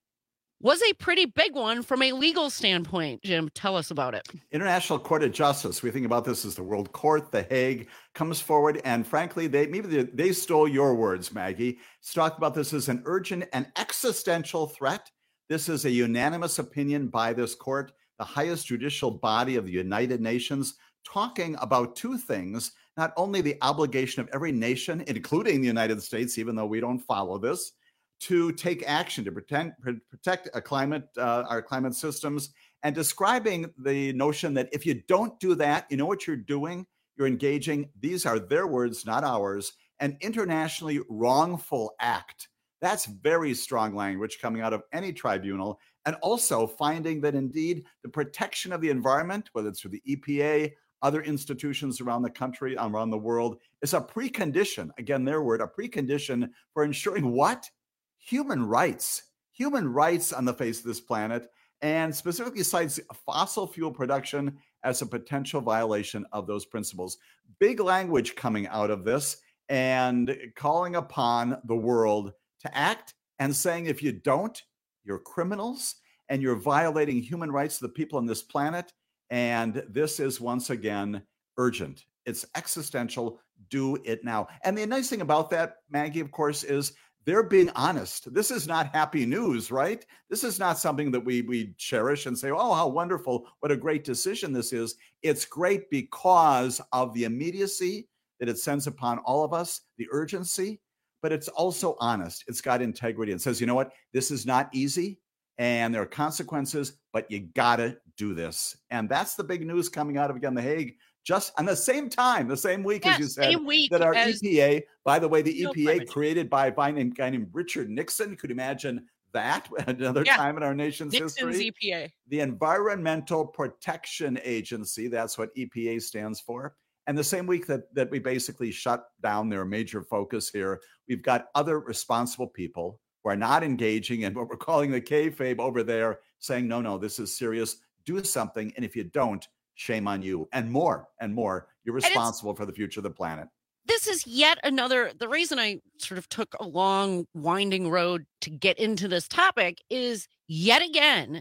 was a pretty big one from a legal standpoint. Jim, tell us about it. International Court of Justice. We think about this as the World Court. The Hague comes forward, and frankly, they maybe they, they stole your words, Maggie. Let's talk about this as an urgent and existential threat. This is a unanimous opinion by this court, the highest judicial body of the United Nations, talking about two things: not only the obligation of every nation, including the United States, even though we don't follow this, to take action to protect, protect a climate, uh, our climate systems, and describing the notion that if you don't do that, you know what you're doing? You're engaging, these are their words, not ours, an internationally wrongful act. That's very strong language coming out of any tribunal. And also finding that indeed the protection of the environment, whether it's through the E P A, other institutions around the country, around the world, is a precondition, again, their word, a precondition for ensuring what? Human rights. Human rights on the face of this planet, and specifically cites fossil fuel production as a potential violation of those principles. Big language coming out of this, and calling upon the world to act, and saying if you don't, you're criminals and you're violating human rights of the people on this planet. And this is once again urgent. It's existential. Do it now. And the nice thing about that, Maggie, of course, is they're being honest. This is not happy news, right? This is not something that we we cherish and say, oh, how wonderful, what a great decision this is. It's great because of the immediacy that it sends upon all of us, the urgency, but it's also honest. It's got integrity and says, you know what? This is not easy and there are consequences, but you gotta do this. And that's the big news coming out of, again, The Hague, just on the same time, the same week, yes, as you said, same week that our as E P A, by the way, the no E P A climate. created by a guy named, guy named Richard Nixon. Could you imagine that at another Yeah. time in our nation's Nixon's history? E P A. The Environmental Protection Agency, that's what E P A stands for. And the same week that, that we basically shut down their major focus here, we've got other responsible people who are not engaging in what we're calling the kayfabe over there, saying, no, no, this is serious. Do something. And if you don't, shame on you. And more and more, you're responsible for the future of the planet. This is yet another, the reason I sort of took a long winding road to get into this topic is yet again,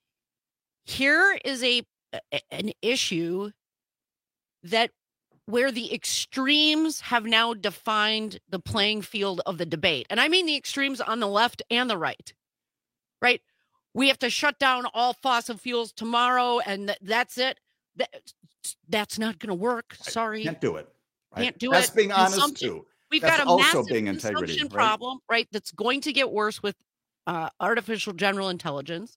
here is a an issue that where the extremes have now defined the playing field of the debate. And I mean the extremes on the left and the right, right? We have to shut down all fossil fuels tomorrow and th- that's it. That, that's not going to work. Sorry. Can't do it. Right? Can't do That's it. being honest Consumption. too. We've That's got a also massive being integrity, consumption right? problem, right? That's going to get worse with uh, artificial general intelligence.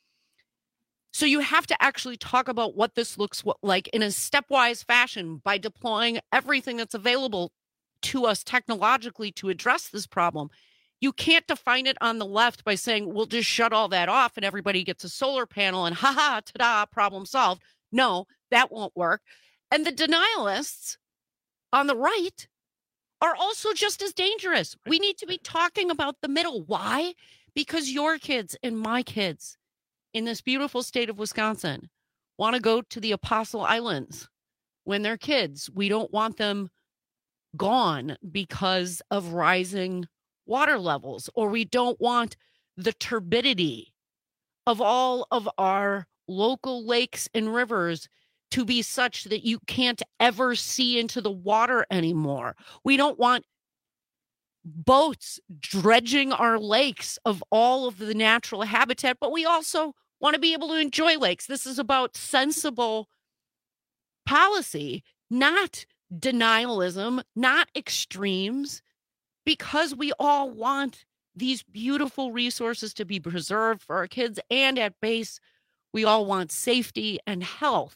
So you have to actually talk about what this looks like in a stepwise fashion by deploying everything that's available to us technologically to address this problem. You can't define it on the left by saying, we'll just shut all that off and everybody gets a solar panel and ha-ha, ta-da, problem solved. No, that won't work. And the denialists on the right are also just as dangerous. We need to be talking about the middle. Why? Because your kids and my kids in this beautiful state of Wisconsin want to go to the Apostle Islands when they're kids. We don't want them gone because of rising water levels, or we don't want the turbidity of all of our local lakes and rivers to be such that you can't ever see into the water anymore. We don't want boats dredging our lakes of all of the natural habitat, but we also want to be able to enjoy lakes. This is about sensible policy, not denialism, not extremes, because we all want these beautiful resources to be preserved for our kids. And at base, we all want safety and health.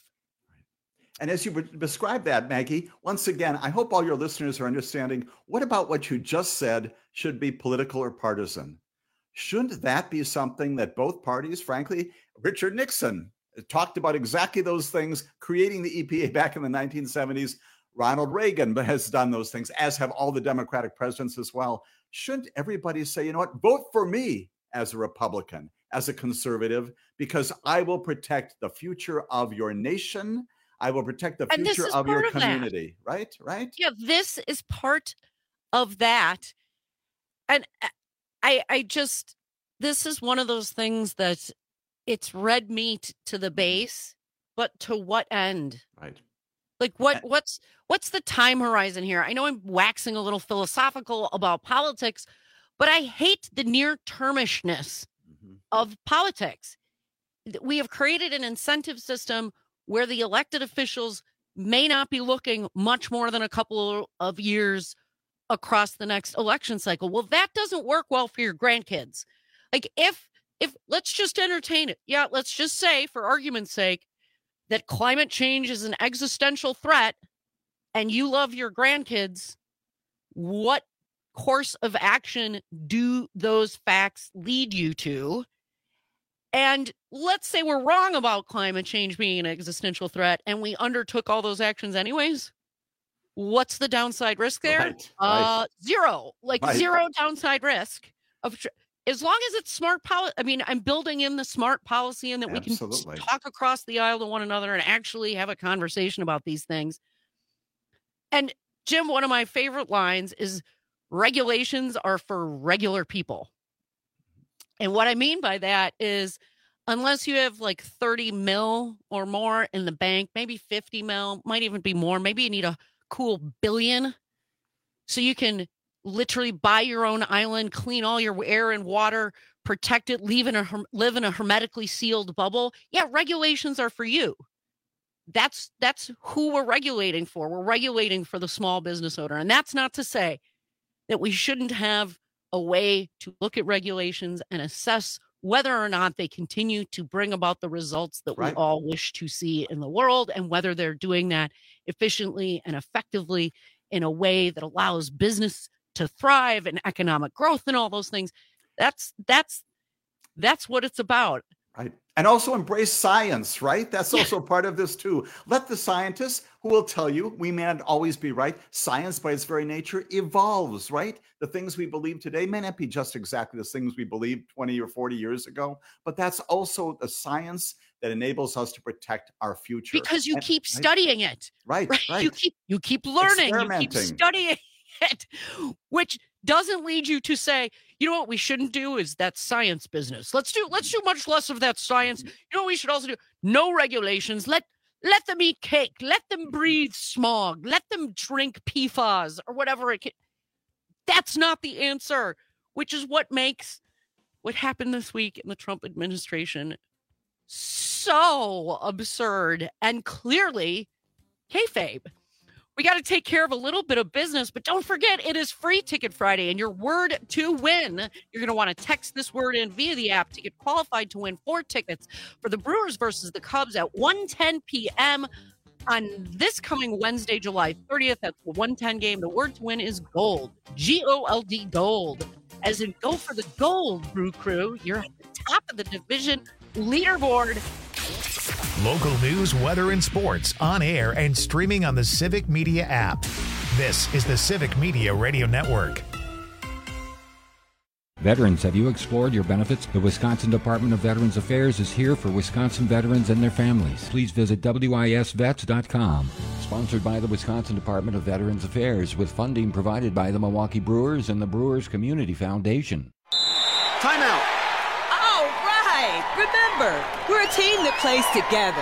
And as you describe that, Maggie, once again, I hope all your listeners are understanding what about what you just said should be political or partisan? Shouldn't that be something that both parties, frankly, Richard Nixon talked about exactly those things, creating the E P A back in the nineteen seventies. Ronald Reagan has done those things, as have all the Democratic presidents as well. Shouldn't everybody say, you know what, vote for me as a Republican, as a conservative, because I will protect the future of your nation. I will protect the future of your community, right? Right? Yeah, this is part of that. And I I just, this is one of those things that it's red meat to the base, but to what end? Right. Like what what's what's the time horizon here? I know I'm waxing a little philosophical about politics, but I hate the near-termishness mm-hmm. of politics. We have created an incentive system where the elected officials may not be looking much more than a couple of years across the next election cycle. Well, that doesn't work well for your grandkids. Like if, if let's just entertain it. Yeah, let's just say, for argument's sake, that climate change is an existential threat and you love your grandkids. What course of action do those facts lead you to? And let's say we're wrong about climate change being an existential threat and we undertook all those actions anyways. What's the downside risk there? Right, uh, right. Zero, like Right. zero downside risk of tr- as long as it's smart policy. I mean, I'm building in the smart policy and that we Absolutely. can talk across the aisle to one another and actually have a conversation about these things. And Jim, one of my favorite lines is regulations are for regular people. And what I mean by that is unless you have like thirty mil or more in the bank, maybe fifty mil, might even be more. Maybe you need a cool billion so you can literally buy your own island, clean all your air and water, protect it, live in a, live in a hermetically sealed bubble. Yeah, regulations are for you. That's that's who we're regulating for. We're regulating for the small business owner. And that's not to say that we shouldn't have a way to look at regulations and assess whether or not they continue to bring about the results that Right. we all wish to see in the world, and whether they're doing that efficiently and effectively in a way that allows business to thrive and economic growth and all those things. That's that's that's what it's about. Right. And also embrace science, right? That's also part of this too. Let the scientists who will tell you we may not always be right. Science by its very nature evolves, right? The things we believe today may not be just exactly the things we believed twenty or forty years ago, but that's also the science that enables us to protect our future. Because you And- keep right? studying it. Right, right. You keep you keep learning, you keep Experimenting. studying it, which doesn't lead you to say, you know what we shouldn't do is that science business. Let's do let's do much less of that science. You know what we should also do? No regulations. Let let them eat cake. Let them breathe smog. Let them drink P F A S or whatever it can. That's not the answer, which is what makes what happened this week in the Trump administration so absurd and clearly kayfabe. We got to take care of a little bit of business, but don't forget it is Free Ticket Friday, and your word to win, you're going to want to text this word in via the app to get qualified to win four tickets for the Brewers versus the Cubs at one ten p.m. on this coming Wednesday, July thirtieth. That's the one ten game. The word to win is gold, G O L D, gold, as in go for the gold, Brew Crew. You're at the top of the division leaderboard. Local news, weather, and sports on air and streaming on the Civic Media app. This is the Civic Media Radio Network. Veterans, have you explored your benefits? The Wisconsin Department of Veterans Affairs is here for Wisconsin veterans and their families. Please visit W I S vets dot com. Sponsored by the Wisconsin Department of Veterans Affairs with funding provided by the Milwaukee Brewers and the Brewers Community Foundation. Timeout. All right. Remember, we're a team that plays together.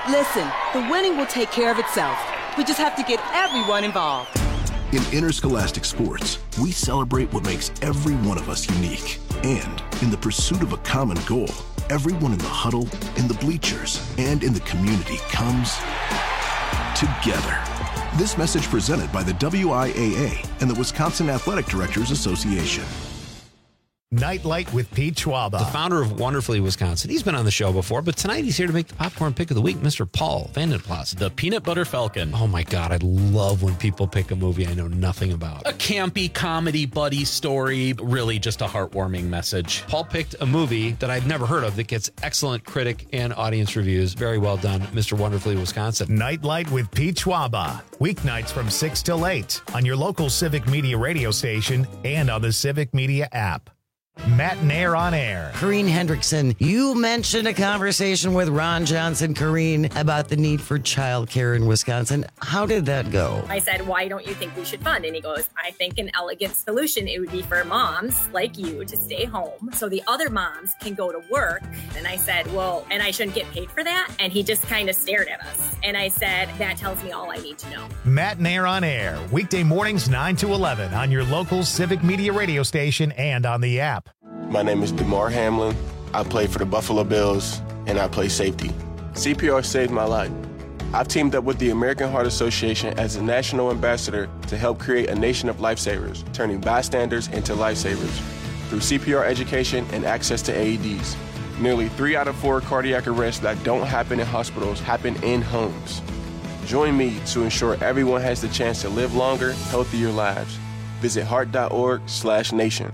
Listen, the winning will take care of itself. We just have to get everyone involved. In interscholastic sports, we celebrate what makes every one of us unique. And in the pursuit of a common goal, everyone in the huddle, in the bleachers, and in the community comes together. This message presented by the W I A A and the Wisconsin Athletic Directors Association. Nightlight with Pete Schwaba, the founder of Wonderfully Wisconsin. He's been on the show before, but tonight he's here to make the popcorn pick of the week, Mister Paul Vandenplas. The Peanut Butter Falcon. Oh my God, I love when people pick a movie I know nothing about. A campy comedy buddy story, really just a heartwarming message. Paul picked a movie that I've never heard of that gets excellent critic and audience reviews. Very well done, Mister Wonderfully Wisconsin. Nightlight with Pete Schwaba, weeknights from six till eight on your local Civic Media radio station and on the Civic Media app. Matt and Air on Air. Corrine Hendrickson, you mentioned a conversation with Ron Johnson, Corrine, about the need for childcare in Wisconsin. How did that go? I said, why don't you think we should fund? And he goes, I think an elegant solution, it would be for moms like you to stay home so the other moms can go to work. And I said, well, and I shouldn't get paid for that? And he just kind of stared at us. And I said, that tells me all I need to know. Matt and Air on Air, weekday mornings nine to eleven on your local Civic Media radio station and on the app. My name is DeMar Hamlin. I play for the Buffalo Bills, and I play safety. C P R saved my life. I've teamed up with the American Heart Association as a national ambassador to help create a nation of lifesavers, turning bystanders into lifesavers through C P R education and access to A E Ds. Nearly three out of four cardiac arrests that don't happen in hospitals happen in homes. Join me to ensure everyone has the chance to live longer, healthier lives. Visit heart.org slash nation.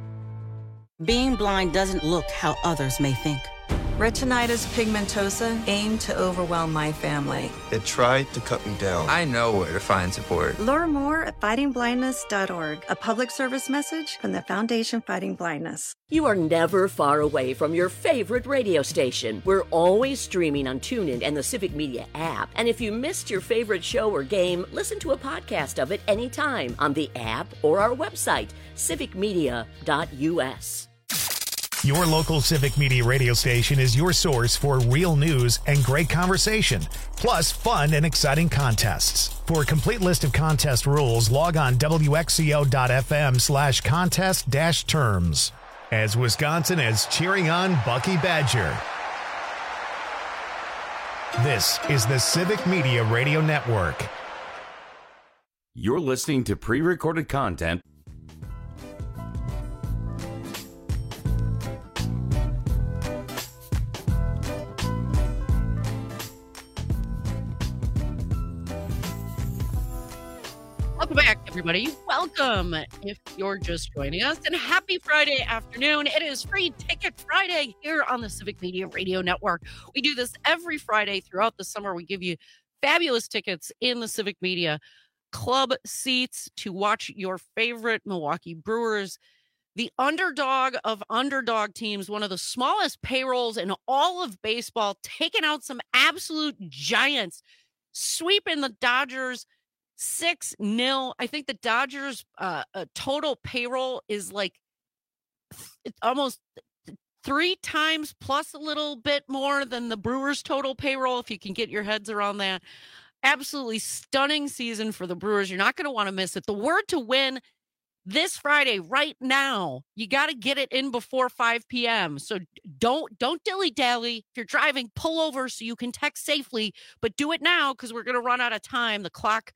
Being blind doesn't look how others may think. Retinitis pigmentosa aimed to overwhelm my family. It tried to cut me down. I know where to find support. Learn more at fighting blindness dot org, a public service message from the Foundation Fighting Blindness. You are never far away from your favorite radio station. We're always streaming on TuneIn and the Civic Media app. And if you missed your favorite show or game, listen to a podcast of it anytime on the app or our website, civic media dot u s. Your local Civic Media radio station is your source for real news and great conversation, plus fun and exciting contests. For a complete list of contest rules, log on W X C O dot F M slash contest dash terms. As Wisconsin is cheering on Bucky Badger. This is the Civic Media Radio Network. You're listening to pre-recorded content. Welcome back, everybody. Welcome if you're just joining us. And happy Friday afternoon. It is Free Ticket Friday here on the Civic Media Radio Network. We do this every Friday throughout the summer. We give you fabulous tickets in the Civic Media Club seats to watch your favorite Milwaukee Brewers, the underdog of underdog teams, one of the smallest payrolls in all of baseball, taking out some absolute giants, sweeping the Dodgers six nil. I think the Dodgers uh, uh, total payroll is like th- almost th- three times plus a little bit more than the Brewers total payroll, if you can get your heads around that. Absolutely stunning season for the Brewers. You're not going to want to miss it. The word to win this Friday, right now, you got to get it in before five p.m. So don't don't dilly-dally. If you're driving, pull over so you can text safely, but do it now because we're going to run out of time. The clock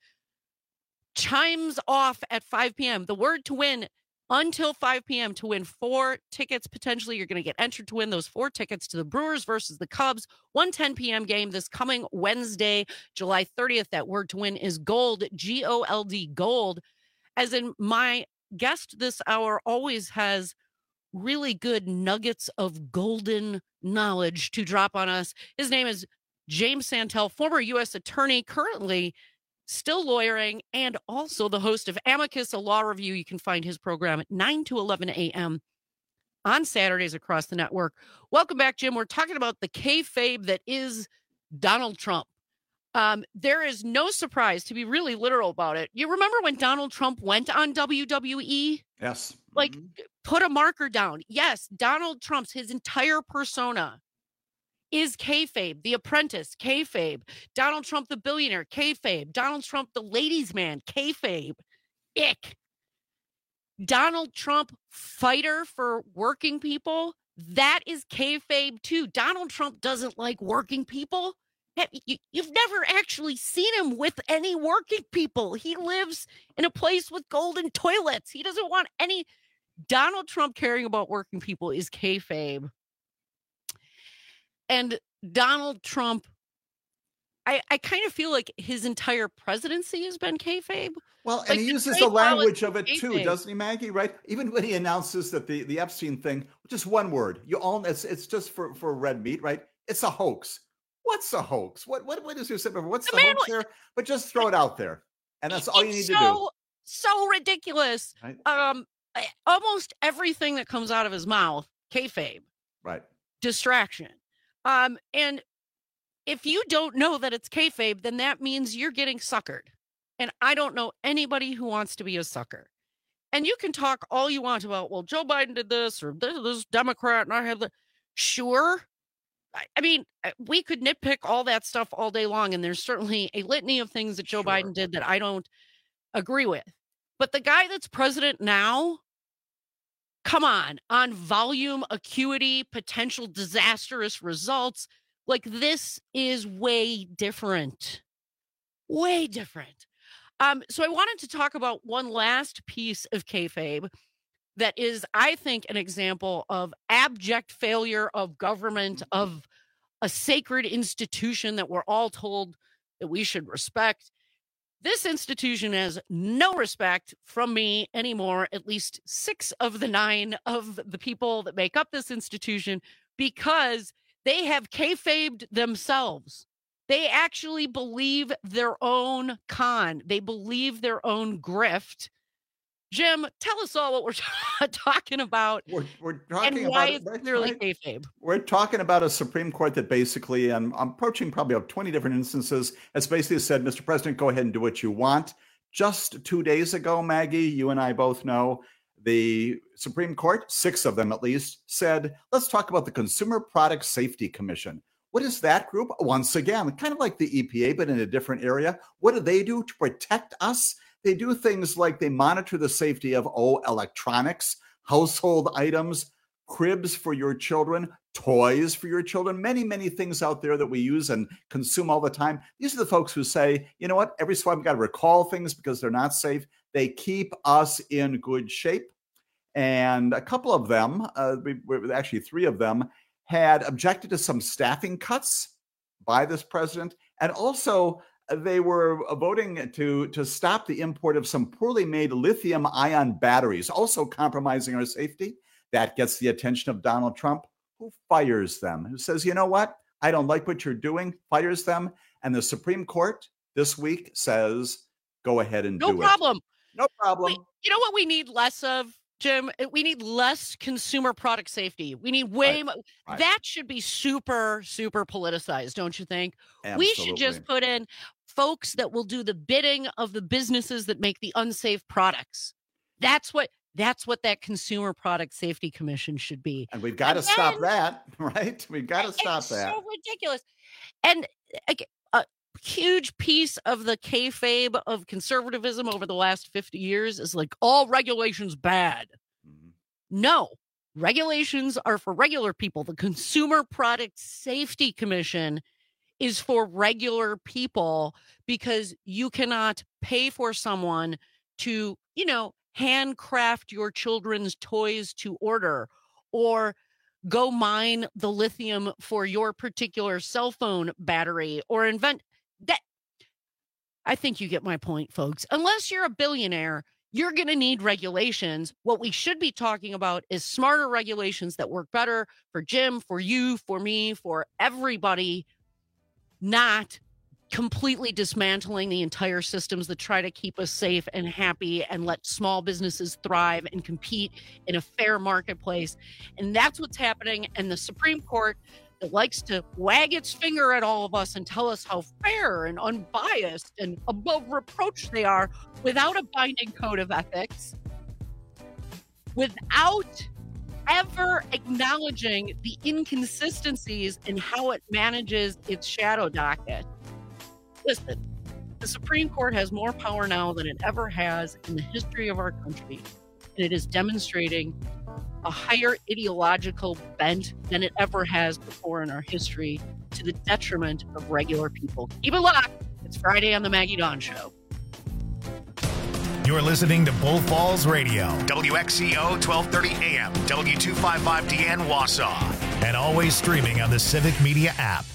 chimes off at five p.m. The word to win until five p.m. to win four tickets. Potentially, you're going to get entered to win those four tickets to the Brewers versus the Cubs. one ten p.m. game this coming Wednesday, July thirtieth. That word to win is GOLD, G O L D, GOLD. As in, my guest this hour always has really good nuggets of golden knowledge to drop on us. His name is James Santel, former U S attorney, currently still lawyering, and also the host of Amicus, a law review. You can find his program at nine to eleven a.m. on Saturdays across the network. Welcome back, Jim. We're talking about the kayfabe that is Donald Trump. Um, there is no surprise, to be really literal about it. You remember when Donald Trump went on W W E? Yes. Like, mm-hmm. put a marker down. Yes, Donald Trump's, his entire persona is kayfabe. The Apprentice, kayfabe. Donald Trump, the billionaire, kayfabe. Donald Trump, the ladies' man, kayfabe. Ick. Donald Trump, fighter for working people, that is kayfabe too. Donald Trump doesn't like working people. You've never actually seen him with any working people. He lives in a place with golden toilets. He doesn't want any. Donald Trump caring about working people is kayfabe. And Donald Trump, I, I kind of feel like his entire presidency has been kayfabe. Well, and like he the uses trade the language policy of it too, kayfabe. doesn't he, Maggie? Right? Even when he announces that the, the Epstein thing, just one word, you all it's it's just for, for red meat, right? It's a hoax. What's a hoax? What what what is your symptom? What's the, the hoax there? But just throw it out there, and that's all you need It's to so, do. So ridiculous. Right? Um, almost everything that comes out of his mouth, kayfabe, Right. distraction. Um, and if you don't know that it's kayfabe, then that means you're getting suckered. And I don't know anybody who wants to be a sucker. And you can talk all you want about, well, Joe Biden did this or this, this Democrat and I have the sure. I, I mean, we could nitpick all that stuff all day long. And there's certainly a litany of things that Joe Sure. Biden did that I don't agree with. But the guy that's president now, come on, on volume, acuity, potential disastrous results, like this is way different. Way different. Um, so I wanted to talk about one last piece of kayfabe that is, I think, an example of abject failure of government, of a sacred institution that we're all told that we should respect. This institution has no respect from me anymore, at least six of the nine of the people that make up this institution, because they have kayfabed themselves. They actually believe their own con. They believe their own grift. Jim, tell us all what we're t- talking about. We're, we're talking and why about it's it, right, clearly right? kayfabe. We're talking about a Supreme Court that basically, and I'm approaching probably of twenty different instances, has basically said, Mister President, go ahead and do what you want. Just two days ago, Maggie, you and I both know, the Supreme Court, six of them at least, said, let's talk about the Consumer Product Safety Commission. What is that group? Once again, kind of like the E P A, but in a different area. What do they do to protect us? They do things like they monitor the safety of, oh, electronics, household items, cribs for your children, toys for your children, many, many things out there that we use and consume all the time. These are the folks who say, you know what, every so often we've got to recall things because they're not safe. They keep us in good shape. And a couple of them, uh, we, we, actually three of them, had objected to some staffing cuts by this president. And also, they were voting to, to stop the import of some poorly made lithium ion batteries, also compromising our safety. That gets the attention of Donald Trump, who fires them, who says, you know what? I don't like what you're doing, fires them. And the Supreme Court this week says, go ahead and No do problem. it. No problem. Wait, you know what we need less of, Jim? We need less consumer product safety. We need way Right. more. Right. That should be super, super politicized, don't you think? Absolutely. We should just put in folks that will do the bidding of the businesses that make the unsafe products. That's what that's what that Consumer Product Safety Commission should be. And we've got to And stop then- that, right? We've got to stop it's that. so ridiculous. And like, a huge piece of the kayfabe of conservatism over the last fifty years is like, all regulations bad. Mhm. No, regulations are for regular people. The Consumer Product Safety Commission is for regular people because you cannot pay for someone to, you know, handcraft your children's toys to order or go mine the lithium for your particular cell phone battery or invent that. I think you get my point, folks. Unless you're a billionaire, you're going to need regulations. What we should be talking about is smarter regulations that work better for Jim, for you, for me, for everybody, not completely dismantling the entire systems that try to keep us safe and happy and let small businesses thrive and compete in a fair marketplace. And that's what's happening. And the Supreme Court that likes to wag its finger at all of us and tell us how fair and unbiased and above reproach they are without a binding code of ethics, without ever acknowledging the inconsistencies in how it manages its shadow docket. Listen, the Supreme Court has more power now than it ever has in the history of our country, and it is demonstrating a higher ideological bent than it ever has before in our history, to the detriment of regular people. Keep it locked. It's Friday on the Maggie Dawn Show. You're listening to Bull Falls Radio, W X C O twelve thirty A M, W two fifty-five D N Wausau, and always streaming on the Civic Media app.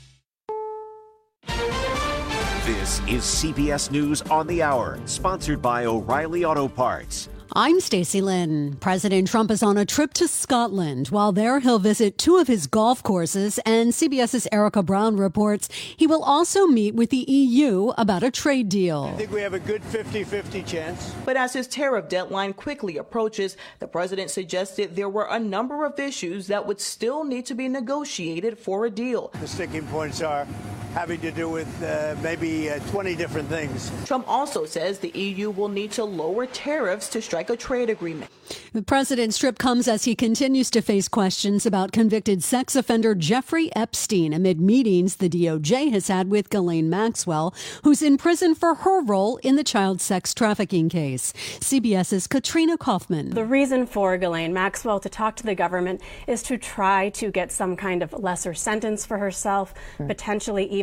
This is C B S News on the Hour, sponsored by O'Reilly Auto Parts. I'm Stacey Lynn. President Trump is on a trip to Scotland. While there, he'll visit two of his golf courses, and CBS's Erica Brown reports he will also meet with the E U about a trade deal. I think we have a good fifty-fifty chance. But as his tariff deadline quickly approaches, the president suggested there were a number of issues that would still need to be negotiated for a deal. The sticking points are having to do with uh, maybe uh, twenty different things. Trump also says the E U will need to lower tariffs to strike a trade agreement. The president's trip comes as he continues to face questions about convicted sex offender Jeffrey Epstein amid meetings the D O J has had with Ghislaine Maxwell, who's in prison for her role in the child sex trafficking case. CBS's Katrina Kaufman. The reason for Ghislaine Maxwell to talk to the government is to try to get some kind of lesser sentence for herself, potentially even